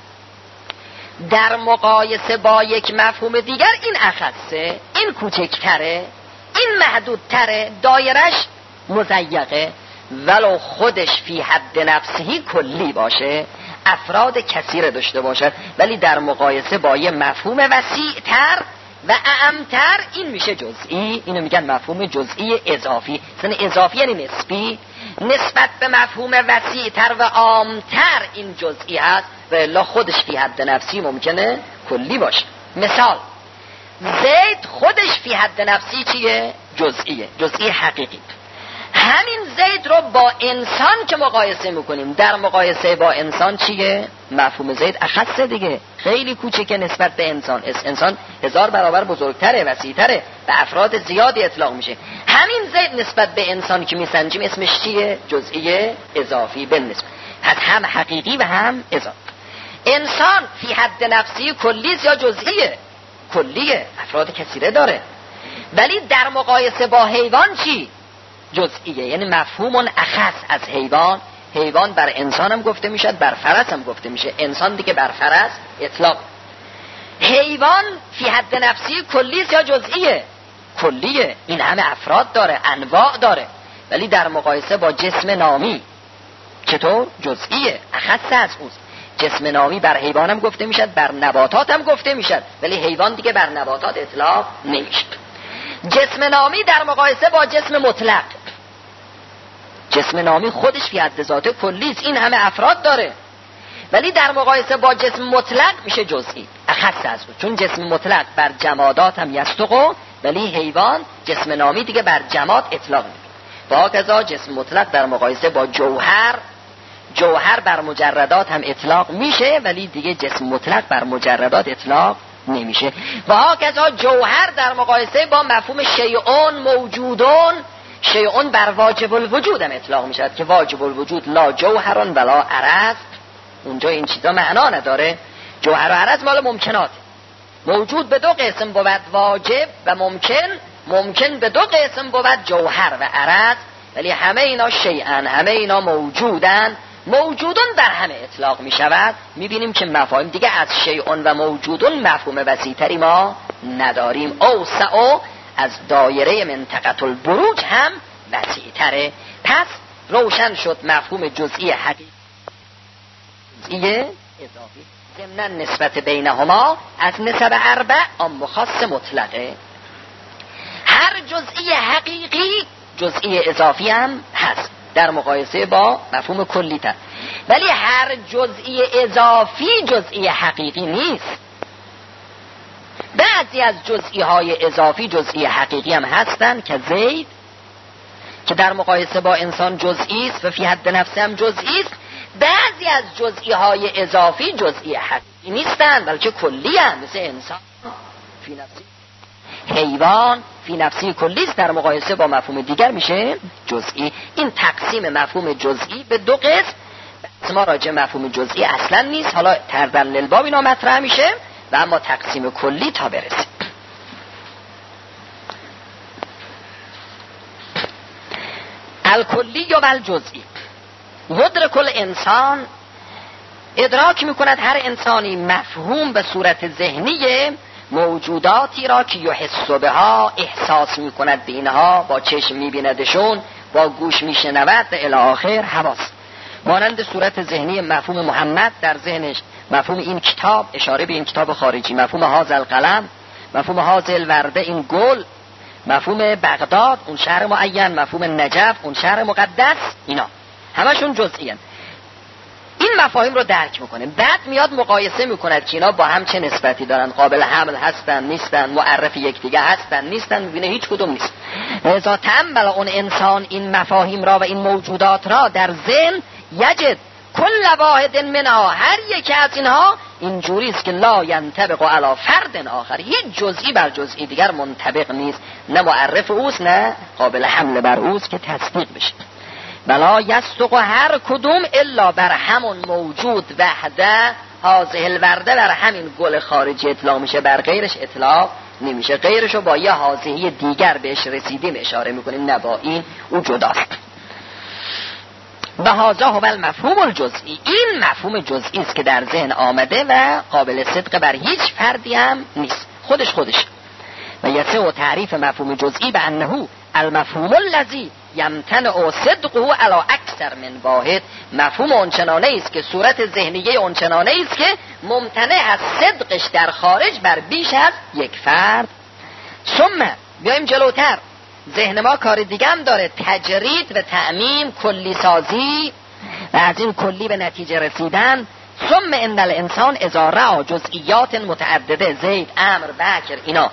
در مقایسه با یک مفهوم دیگر این اخصه، این کوچکتره، این محدودتره، دایرش مضیقه، ولو خودش فی حد نفسهی کلی باشه، افراد کثیر داشته باشد، ولی در مقایسه با یه مفهوم وسیع‌تر و اعمتر این میشه جزئی. اینو میگن مفهوم جزئی اضافی. مثلا اضافی یعنی نسبی، نسبت به مفهوم وسیع‌تر و عامتر این جزئی هست و الا خودش فی حد نفسی ممکنه کلی باشه. مثال زید خودش فی حد نفسی چیه؟ جزئیه، جزئی حقیقی. همین زید رو با انسان که مقایسه میکنیم، در مقایسه با انسان چیه؟ مفهوم زید اخصه دیگه، خیلی کوچکه نسبت به انسان. انسان هزار برابر بزرگتره، وسیع‌تره، به افراد زیادی اطلاق میشه. همین زید نسبت به انسان که میسنجیم اسمش چیه؟ جزئی اضافی بالنسبه. پس هم حقیقی و هم اضافی. انسان فی حد نفسی کلی یا جزئیه؟ کلیه، افراد کثیره داره، ولی در مقایسه با حیوان چی؟ جزئیه، یعنی مفهوم اخص از حیوان. حیوان بر انسان هم گفته میشد، بر فرس هم گفته میشه. انسان دیگه بر فرس اطلاق. حیوان فی حد نفسی کلی یا جزئیه؟ کلیه، این همه افراد داره، انواع داره، ولی در مقایسه با جسم نامی چطور؟ جزئیه، اخص از اوست. جسم نامی بر حیوان هم گفته میشد، بر نباتات هم گفته میشد، ولی حیوان دیگه بر نباتات اطلاق نمیشه. جسم نامی در مقایسه با جسم مطلق، جسم نامی خودش فی حد ذاته کلی است، این همه افراد داره، ولی در مقایسه با جسم مطلق میشه جزئی، اخص از او. چون جسم مطلق بر جمادات هم یستقو، ولی حیوان جسم نامی دیگه بر جماد اطلاق نمیده. با کذا جسم مطلق در مقایسه با جوهر، جوهر بر مجردات هم اطلاق میشه، ولی دیگه جسم مطلق بر مجردات اطلاق نمیشه. و هاکذا جوهر در مقایسه با مفهوم شیئون موجودون، شیئون بر واجب الوجود هم اطلاق میشد که واجب الوجود لا جوهرون ولا عرض. اونجا این چیزا معنا نداره. جوهر و عرض مال ممکنات. موجود به دو قسم بود، واجب و ممکن. ممکن به دو قسم بود، جوهر و عرض، ولی همه اینا شیئن، همه اینا موجودن. موجودون بر همه اطلاق می شود. می بینیم که مفاهیم دیگه از شیئون و موجودون مفهوم وسیع‌تری ما نداریم. اوسع از دایره منطقه البروج هم وسیع‌تره. پس روشن شد مفهوم جزئی حقیقی، جزئی اضافی. ضمن نسبت بینهما از نسب اربع آن خاص مطلقه. هر جزئی حقیقی جزئی اضافی هم هست در مقایسه با مفهوم کلی تر، ولی هر جزئی اضافی جزئی حقیقی نیست. بعضی از جزئی های اضافی جزئی حقیقی هم هستن که زید که در مقایسه با انسان جزئی است و فی حد نفس هم جزئی است. بعضی از جزئی های اضافی جزئی حقیقی نیستن بلکه کلی هم، مثل انسان فی نفسی، حیوان فی نفسی کلی است، در مقایسه با مفهوم دیگر میشه جزئی. این تقسیم مفهوم جزئی به دو قسم. ما راجع مفهوم جزئی اصلا نیست، حالا تردن للباب اینا مطرح میشه و اما تقسیم کلی تا برسیم. الکلی و الجزئی. یدرک الانسان، ادراک میکند هر انسانی مفهوم به صورت ذهنی موجوداتی را که یحس بها، احساس میکند به اینها، با چشم میبیندشون، با گوش میشنود و الی آخر حواس. مانند صورت ذهنی مفهوم محمد در ذهنش، مفهوم این کتاب، اشاره به این کتاب خارجی، مفهوم هذا القلم، مفهوم هذا الورده، این گل، مفهوم بغداد، اون شهر معین، مفهوم نجف، اون شهر مقدس، اینا همشون جزئی هستند. این مفاهیم رو درک میکنه، بعد میاد مقایسه میکند که اینا با هم چه نسبتی دارن، قابل حمل هستن نیستن، معرف یکدیگه هستن نیستن، میبینه هیچ کدوم نیست. لذا تأمل اون انسان این مفاهیم را و این موجودات را در ذهن، یجد کل واحد منها، هر یک از اینها اینجوری است که لا ینطبق علی فرد آخر، هیچ جزئی بر جزئی دیگر منطبق نیست، نه معرف اوست نه قابل حمل بر اوست که تصدیق بشه. بلا یصدق هر کدوم الا بر همون موجود وحده، هذه الورده، بر همین گل خارجی اطلاع میشه، بر غیرش اطلاع نمیشه. غیرشو با یه حاضهی دیگر بهش رسیدیم اشاره میکنیم، نه با این، او جداست. و هذا هو المفهوم الجزئی، این مفهوم جزئی است که در ذهن آمده و قابل صدق بر هیچ فردی هم نیست، خودش خودش. و یسع تعریف مفهوم جزئی به انه المفهوم الذی یمتنع صدقه علی اکثر من واحد، مفهوم اونچنانه است که صورت ذهنیه اونچنانه است که ممتنع از صدقش در خارج بر بیش از یک فرد. ثم بیایم جلوتر، ذهن ما کار دیگه هم داره، تجرید و تعمیم، کلی سازی و از این کلی به نتیجه رسیدن. ثم ان الانسان اذا رأى جزئیات متعدده، زید، امر، بکر، اینا،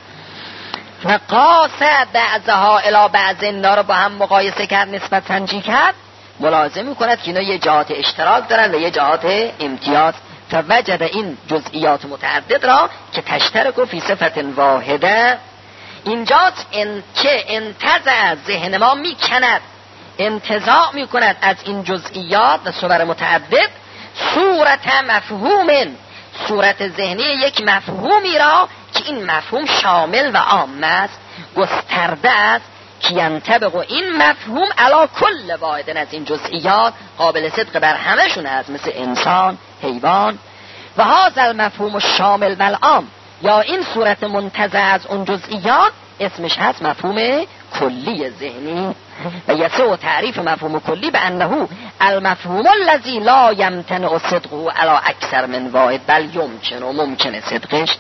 و قاسه بعضها الی بعض، اینا رو با هم مقایسه کرد، نسبت سنجی کرد، ملاحظه میکند که اینا یه جهات اشتراک دارن و یه جهات امتیاز. فوجد این جزئیات متعدد را که تشترک فی صفت واحده، اینجاست ان که انتزع ذهن ما میکند، انتزاع میکند از این جزئیات و صور متعدد صورت مفهوم، صورت ذهنی یک مفهومی را که این مفهوم شامل و عام است، گسترده است، که ینطبق این مفهوم علی کل واحد از این جزئیات، قابل صدق بر همشون است، مثل انسان، حیوان. و هذا المفهوم الشامل و العام، یا این صورت منتزع از اون جزئیات اسمش هست مفهوم کلی ذهنی. و یسع تعریف مفهوم کلی به انه المفهوم الذی لا یمتنع صدقه علی اکثر من واحد بل یمکن، و ممکنه صدقش،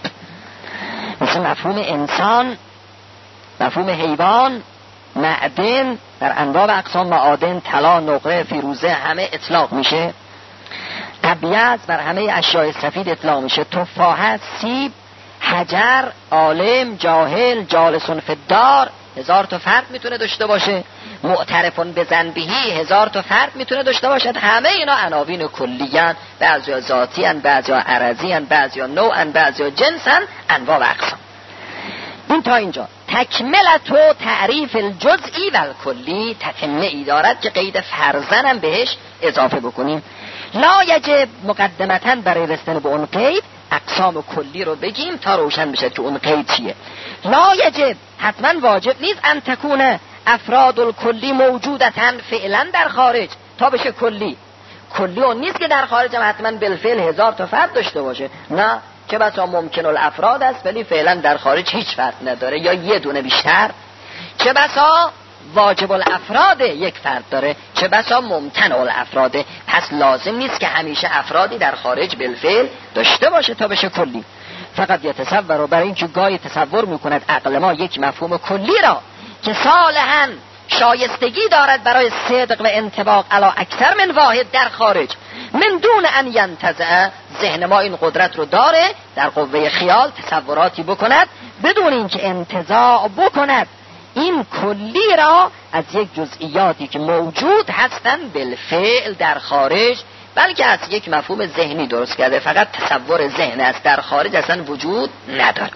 مثل مفهوم انسان، مفهوم حیوان، معدن، در انواع و اقسام معادن، طلا، نقره، فیروزه، همه اطلاق میشه. ابیض، بر همه اشیاء سفید اطلاق میشه. تفاحه، سیب، حجر، عالم، جاهل، جالسون فی الدار، هزار تا فرد میتونه داشته باشه. معترفون بذنبهی، هزار تا فرد میتونه داشته باشد. همه اینا عناوین کلیان، بعضیا ذاتیان، بعضیا عرضیان، بعضیا نوعن، بعضیا جنسن، انواع و اقسام. این تا اینجا تکملت و تعریف الجزئی و الکلی، تتمه ای دارد که قید فرزن هم بهش اضافه بکنیم. لا یجب مقدمتاً برای رسیدن به اون قید اقسام کلی رو بگیم تا روشن بشه که اون قید چیه. لا یجب، حتما واجب نیست، ان تکونه افراد الکلی موجودتاً فعلا در خارج تا بشه کلی. کلی اون نیست که در خارج هم حتما بالفعل هزار تا فرد داشته باشه، نه، چه بسا ممکن الافراد است ولی فعلا در خارج هیچ فرد نداره، یا یه دونه بیشتر. چه بسا واجب الافراد یک فرد داره، چه بسا ممتنع الافراده. پس لازم نیست که همیشه افرادی در خارج بالفعل داشته باشه تا بشه کلی. فقط یتصور، و برای اینکه گاهی تصور میکند عقل ما یک مفهوم کلی را که صالحاً شایستگی دارد برای صدق و انطباق علی اکثر من واحد در خارج، من دون ان ینتزع، ذهن ما این قدرت رو داره در قوه خیال تصوراتی بکند بدون اینکه انتزاع بکند این کلی را از یک جزئیاتی که موجود هستند بالفعل در خارج، بلکه از یک مفهوم ذهنی درست کرده، فقط تصور ذهن است، در خارج اصلا وجود نداره.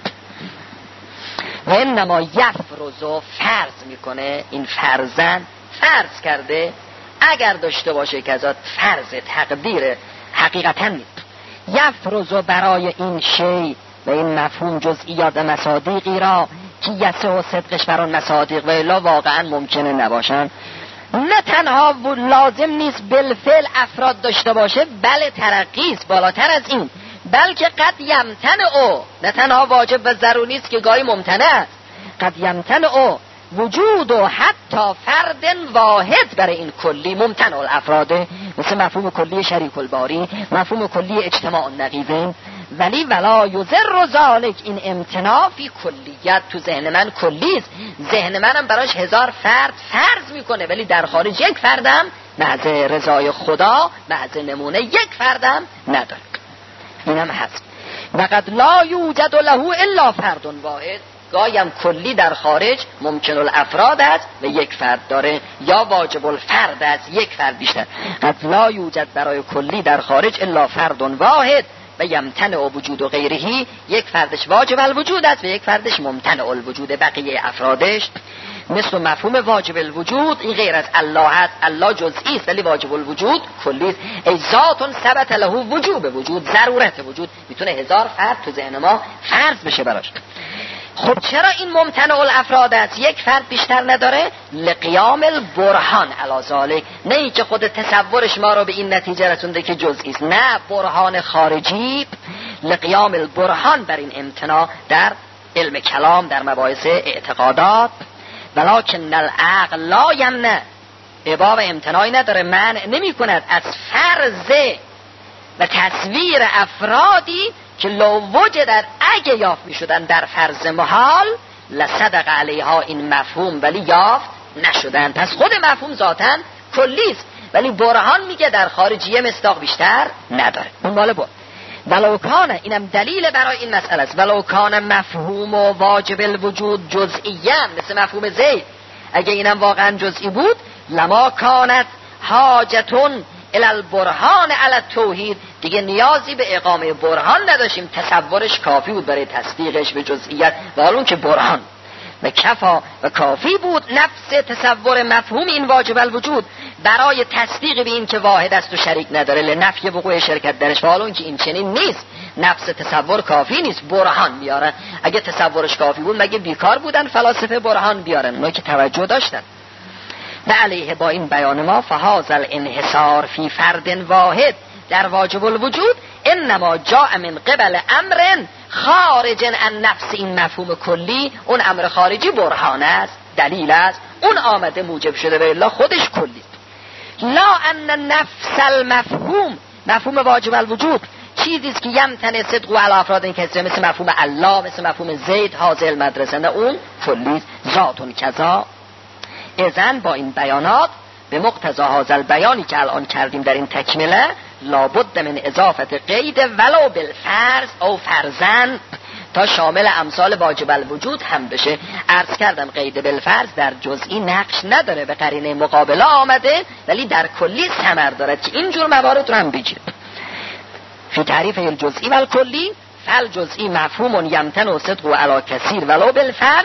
و انما یفرض و فرض میکنه، این فرضن فرض کرده، اگر داشته باشه که ازاد فرض تقدیر حقیقتا نیست. یفرض برای این شی و این مفهوم جزئیات و مصادیقی را که یسه و صدقش بر آن مصادیق و الا واقعا ممکنه نباشن. نه تنها لازم نیست بالفعل افراد داشته باشه، بله ترقی است بالاتر از این، بلکه قد یمتن او، نه تنها واجب و ضروری است که گاهی ممتنع است، قد یمتن او وجود و حتی فرد واحد برای این کلی ممتنع الافراده، مثل مفهوم کلی شریک الباری، مفهوم کلی اجتماع النقیضین. ولی ولا یضر ذالک، این امتناع فی کلیت تو ذهن من کلی است، ذهن منم براش هزار فرد فرض میکنه، ولی در خارج یک فردم محض رضای خدا، محض نمونه یک فردم نداره. اینم هست. وقد لا یوجد له الا فرد واحد، گاهیم کلی در خارج ممکن الافراد است و یک فرد داره، یا واجب الفرد است یک فرد بیشتر. قد لا یوجد برای کلی در خارج الا فرد واحد و یمتنع وجود و غیرهی، یک فردش واجب الوجود است و یک فردش ممتنع الوجود بقیه افرادش. مثل مفهوم واجب الوجود، این غیر از الله است، الله جزئی است ولی واجب الوجود کلی است. ای ذات ثبت له وجوب وجود، ضرورت وجود، میتونه هزار فرد تو ذهن ما فرض بشه براش. خب چرا این ممتنع الافراد است، یک فرد بیشتر نداره؟ لقیام البرهان علی ذالک، نه ای که خود تصورش ما رو به این نتیجه رسونده که جزئی است، نه، برهان خارجی، لقیام البرهان بر این امتناع در علم کلام، در مباحث اعتقادات. ولکن العقل لا یمنع، اباب امتناعی نداره، منع نمی کند از فرض و تصویر افرادی که لو وجدت، اگه یافت می شدن در فرض محال، لصدق علیها این مفهوم، ولی یافت نشدن. پس خود مفهوم ذاتاً کلی است، ولی برهان میگه در خارجیه مصداق بیشتر نداره. اون مال بود. ولو کان، اینم دلیل برای این مسئله است، ولو کان مفهوم و واجب الوجود جزئیاً، مثل مفهوم زید، اگه اینم واقعا جزئی بود، لما کانت حاجتون الی البرهان علی التوحید، دیگه نیازی به اقامه برهان نداشتیم، تصورش کافی بود برای تصدیقش به جزئیات، و حالا که برهان و کفا و کافی بود نفس تصور مفهوم این واجب الوجود برای تصدیق به این که واحد است و شریک نداره، لنفی وقوع شرکت درش، و حالا که این چنین نیست، نفس تصور کافی نیست، برهان میارن. اگه تصورش کافی بود مگه بیکار بودن فلاسفه برهان بیارن؟ اونا که توجه داشتن. و علیه با این بیان ما فهذا الانحصار فی فرد واحد در واجب الوجود انما جاء من قبل امر خارج عن نفس این مفهوم کلی، اون امر خارجی برهان است، دلیل است، اون آمده موجب شده، و الا خودش کلی. لا ان نفس المفهوم، مفهوم واجب الوجود چیزی است که یمتنع صدق علی افراد این کسره، مثل مفهوم الله، مثل مفهوم زید حاضر مدرسه، نه اون کلی ذاتون کذا. اذن با این بیانات به مقتضا هذا بیانی که الان کردیم در این تکمله، لابد من اضافت قید ولو بالفرض او فرضاً، تا شامل امثال واجب الوجود هم بشه. عرض کردم قید بالفرض در جزئی نقش نداره، به قرینه مقابله آمده، ولی در کلی ثمر دارد که اینجور موارد رو هم بگیرید. فی تعریف الجزئی و الکلی، فالجزئی مفهوم یمتنع صدق علی کثیر ولو بالفرض،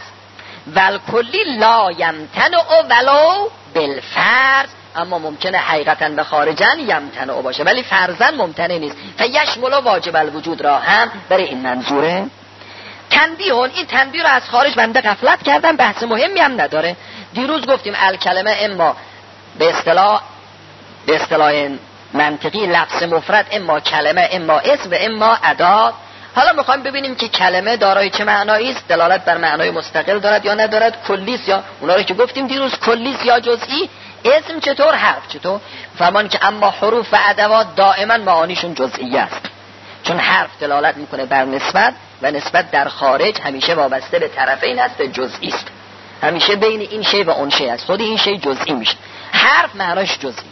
والکلی لا یمتنع ولو بالفرض، اما ممکنه حقیقتا به خارجن یمتنع باشه ولی فرضاً ممتنع نیست. فیشمل واجب الوجود را هم برای این منظوره. تنبیه، این تنبیه رو از خارج بنده غفلت کردم، بحث مهمی هم نداره. دیروز گفتیم الکلمه اما به اصطلاح به اصطلاح منطقی لفظ مفرد، اما کلمه، اما اسم و اما ادات. حالا میخوایم ببینیم که کلمه دارای چه معنایی است، دلالت بر معنای مستقل دارد یا ندارد، کلیست یا اونا رو که گفتیم دیروز، کلیست یا جزئی. اسم چطور، حرف چطور. فرمان که اما حروف و ادوات دائما معانیشون جزئی است، چون حرف دلالت میکنه بر نسبت و نسبت در خارج همیشه وابسته به طرفین است، جزئی است، همیشه بین این شی و اون شی است، خود این شی جزئی میشه، حرف معناش جزئی.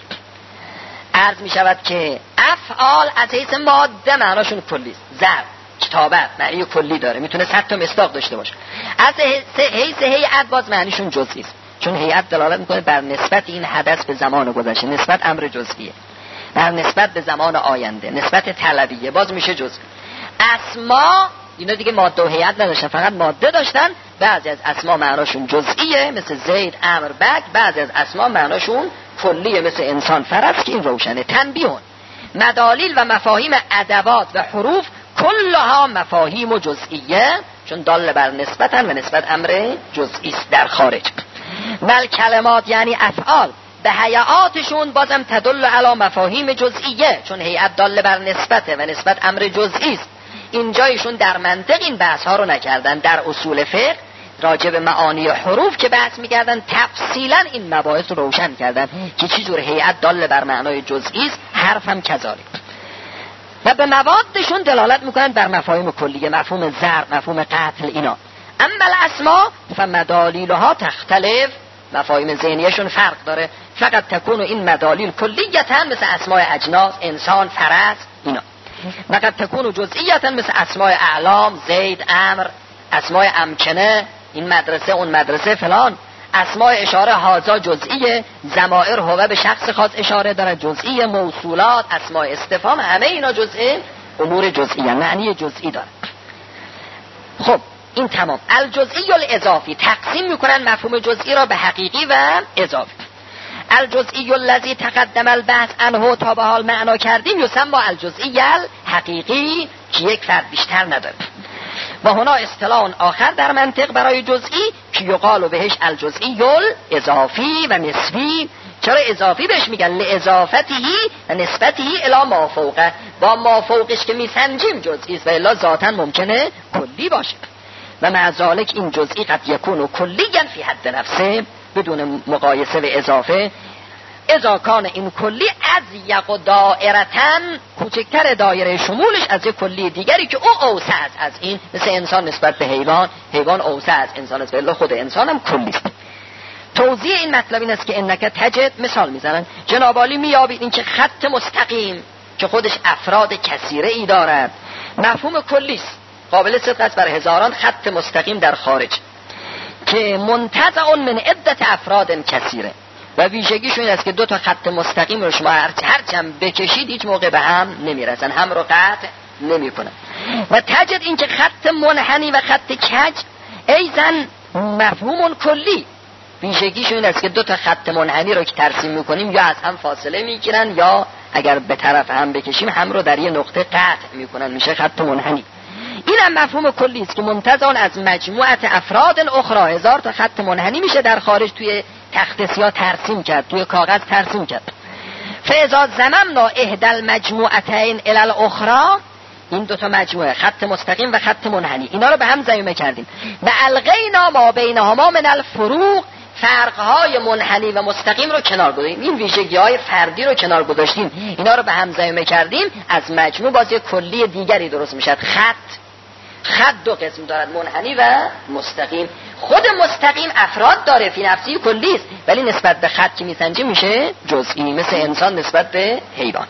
عرض میشود که افعال از حیث ماده معناشون کلی است، ضرب، کتابت معنی کلی داره، میتونه صد تا مصداق داشته باشه. از حیث هیئت باز معنیشون جزئی است، چون هیئت دلالت میکنه بر نسبت این حدث به زمان گذشته، نسبت امر جزئیه، بر نسبت به زمان آینده، نسبت طلبیه، باز میشه جزئی. اسما اینا دیگه ماده و هیئت نداشتن، فقط ماده داشتن. بعضی از اسما معناشون جزئیه مثل زید، امر، بک. بعضی از اسما معناشون کلیه مثل انسان، فرض، که این روشنه. تنبیه، مدالیل و مفاهیم ادوات و حروف کلها مفاهیم جزئیه، چون دال بر نسبتن و نسبت امر جزئی است در خارج. ول کلمات یعنی افعال به هیئاتشون بازم تدل علی مفاهیم جزئیه، چون هیئت داله بر نسبته و نسبت امر جزئی است. اینجایشون در منطق این بحث ها رو نکردن، در اصول فقه راجع به معانی حروف که بحث میکردن تفصیلا این مباحث رو روشن کردن که چی جور هیئت داله بر معنای جزئی است، حرف هم کذالک. و به موادشون دلالت میکنن بر مفاهیم کلیه، مفهوم ضرب، مفهوم قتل، اینا. اما الاسما فمدالیلها تختلف، مفاهیم ذهنیشون فرق داره. فقط تکون این مدالیل کلیتا مثل اسماء اجناس، انسان، فرس، اینا. فقط تکون جزئیتا مثل اسماء اعلام، زید، امر، اسماء امکنه، این مدرسه، اون مدرسه، فلان. اسماء اشاره هازا جزئیه، ضمائر هو به شخص خاص اشاره داره جزئیه، موصولات، اسماء استفهام، همه اینا جزئیه، امور جزئیه، معنی جزئی داره. خب این تمام. الجزئی الاضافی، تقسیم میکنن مفهوم جزئی را به حقیقی و اضافی. الجزئی الذی تقدم البحث عنه تا به حال معنا کردیم یسمى الجزئی الحقیقی که یک فرد بیشتر نداره. و هنا اصطلاح آخر در منطق برای جزئی که یقال بهش الجزئی الاضافی و نسبی. چرا اضافی بهش میگن؟ لاضافتهی و نسبتهی الی ما فوقه، با ما فوقش که میسنجیم جزئی است و الا ذاتاً ممکنه کلی باشه. و مع ذلک این جزئی قد یکون کلیا فی حد نفسه، بدون مقایسه و اضافه. اذا کان این کلی از یک دائرتن، کوچکتر دایره شمولش از یک کلی دیگری که او اوسع از این، مثل انسان نسبت به حیوان، حیوان اوسع از انسان است، ولی خود انسان هم کلی است. توضیح این مطلب این است که انک تجد، مثال میزنن، جناب عالی میابید این که خط مستقیم که خودش افراد کثیره ای دارد مفهوم کلی است، قابل صدق است بر هزاران خط مستقیم در خارج که منتزع من عدت افراد کثیره. و ویژگیش این است که دو تا خط مستقیم رو شما هرچند بکشید هیچ موقع به هم نمیرسن، هم رو قطع نمیکنن. و تجد این که خط منحنی و خط کج ایزن مفهوم کلی، ویژگیش این است که دو تا خط منحنی رو که ترسیم میکنیم یا از هم فاصله میگیرن یا اگر به طرف هم بکشیم هم رو در یه نقطه قطع میکنن، میشه خط منحنی. این هم مفهوم کلی است که منتزع از مجموعه افراد اخرى، هزار تا خط منحنی میشه در خارج توی تخت سیاه ترسیم کرد، توی کاغذ ترسیم کرد. فاذا ضممنا احدى المجموعتين الى الاخرى، این دو تا مجموعه خط مستقیم و خط منحنی، اینا رو به هم ضمیمه کردیم. و الغینا ما بینهما من الفروق، فرقهای منحنی و مستقیم رو کنار گذاشتیم، این ویژگی‌های فردی رو کنار گذاشتیم، اینا رو به هم ضمیمه کردیم، از مجموع باز یک کلی دیگری درست میشد. خط خط دو قسم دارد، منحنی و مستقیم. خود مستقیم افراد داره، فی نفسی کلی است، ولی نسبت به خط که میسنجه میشه جزئی، مثل انسان نسبت به حیوان.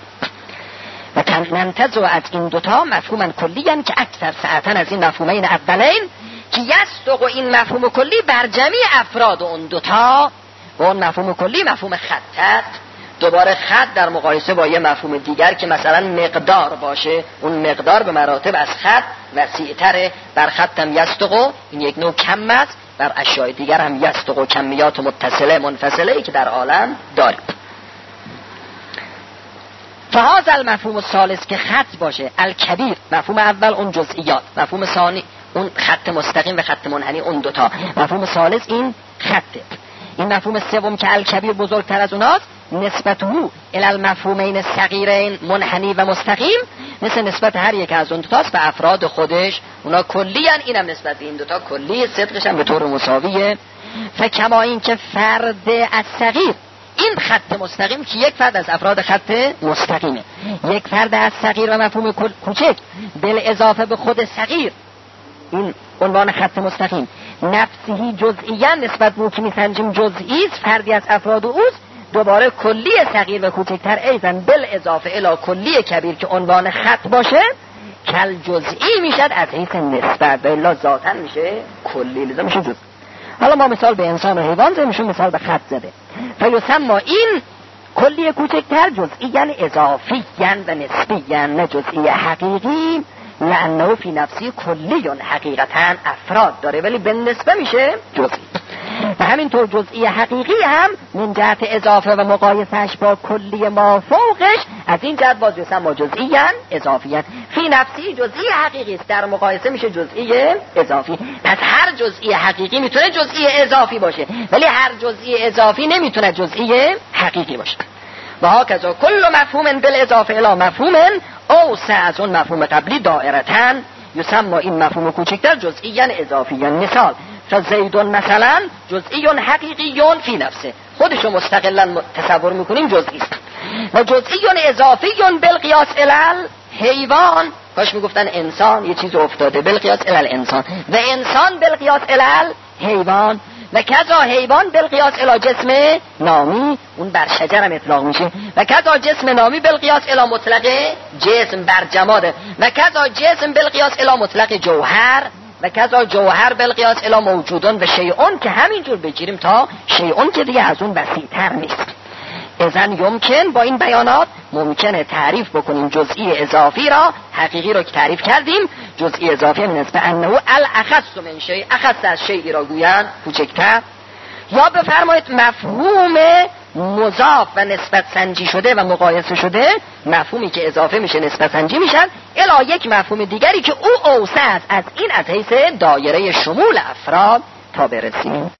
و ننتزع از این دوتا مفهوما کلیان که اکثر ساعتن از این مفهومین اولین که یصدق این مفهوم کلی بر جمعی افراد اون دوتا. و اون مفهوم کلی مفهوم خط، دوباره خط در مقایسه با یه مفهوم دیگر که مثلا مقدار باشه، اون مقدار به مراتب از خط وسیع‌تره. بر خط هم یصدق، این یک نوع کم است، بر اشیاء دیگر هم یصدق کمیات متصله منفصله که در عالم داریم. فهذا المفهوم الثالث که خط باشه الکبیر، مفهوم اول اون جزئیات، مفهوم ثانی اون خط مستقیم و خط منحنی، اون دوتا. مفهوم ثالث این خطه. این مفهوم سوم که الکبیر بزرگتر از اوناست، نسبته الی المفهومین الصغیرین منحنی و مستقیم، مثل نسبت هر یک از اون دوتاست به افراد خودش، اونا کلیان، اینم نسبت به این دوتا کلی، صدقش هم به طور مساویه. فکما این که فرد از صغیر، این خط مستقیم که یک فرد از افراد خط مستقیمه، یک فرد از صغیر و مفهوم کوچک بل اضافه به خود صغیر، این عنوان خط مستقیم. نفسی جزئیاً نسبت به که میسنجیم جزئی است، فردی از افراد اوست، دوباره کلی صغیر و کوچکتر ایزن بل اضافه الی کلی کبیر که عنوان خط باشه کل جزئی میشد از حیث نسبت و الا ذاتاً میشه کلی، لذا میشه جزئی. حالا ما مثال به انسان و حیوان زدیم، میشه مثال به خط زده. فیسمى این کلی کوچکتر جزئیاً اضافیاً و نسبیاً، نه جزئی حقیقی، لانه فی نفسی کلیون، حقیقتاً افراد داره ولی به نسبه میشه جزئی. و همینطور جزئی حقیقی هم من جهت اضافه و مقایسهش با کلی ما فوقش از این جهت باز یسمى جزئیاً اضافیاً. فی نفسی جزئی حقیقی است، در مقایسه میشه جزئی اضافی. پس هر جزئی حقیقی میتونه جزئی اضافی باشه، ولی هر جزئی اضافی نمیتونه جزئی حقیقی باشه. و هاکذا کل مفهوم بالاضافه الی مفهوم اوسع از اون مفهوم قبلی دائرةً یسمى این مفهوم کوچکتر جزئیاً اضافیاً. مثال زیدون مثلا جزئی حقیقی فی نفسه، خودشو مستقلا تصور میکنیم جزئی است. و جزئی اضافی بالقیاس الی حیوان، کاش میگفتن انسان یه چیز افتاده بالقیاس الی انسان، و انسان بالقیاس الی حیوان، و کذا حیوان بالقیاس الی جسم نامی، اون بر شجر هم اطلاق میشه، و کذا جسم نامی بالقیاس الی مطلق جسم بر جماده، و کذا جسم بالقیاس الی مطلق جوهر، و کذا جوهر بالقیاس الی موجودون و شیئون، که همینجور بگیریم تا شیئون که دیگه از اون وسیع‌تر نیست. اذن یمکن با این بیانات ممکنه تعریف بکنیم جزئی اضافی را، حقیقی رو که تعریف کردیم، جزئی اضافی هم نسبت انه الاخص من شیء، اخص از شیئی را گویند کوچکتر. یا بفرمایید مفهوم مضاف و نسبت سنجی شده و مقایسه شده، مفهومی که اضافه میشه نسبت سنجی میشن الی یک مفهوم دیگری که او اوسع از این از حیث دایره شمول افراد تا برسیم.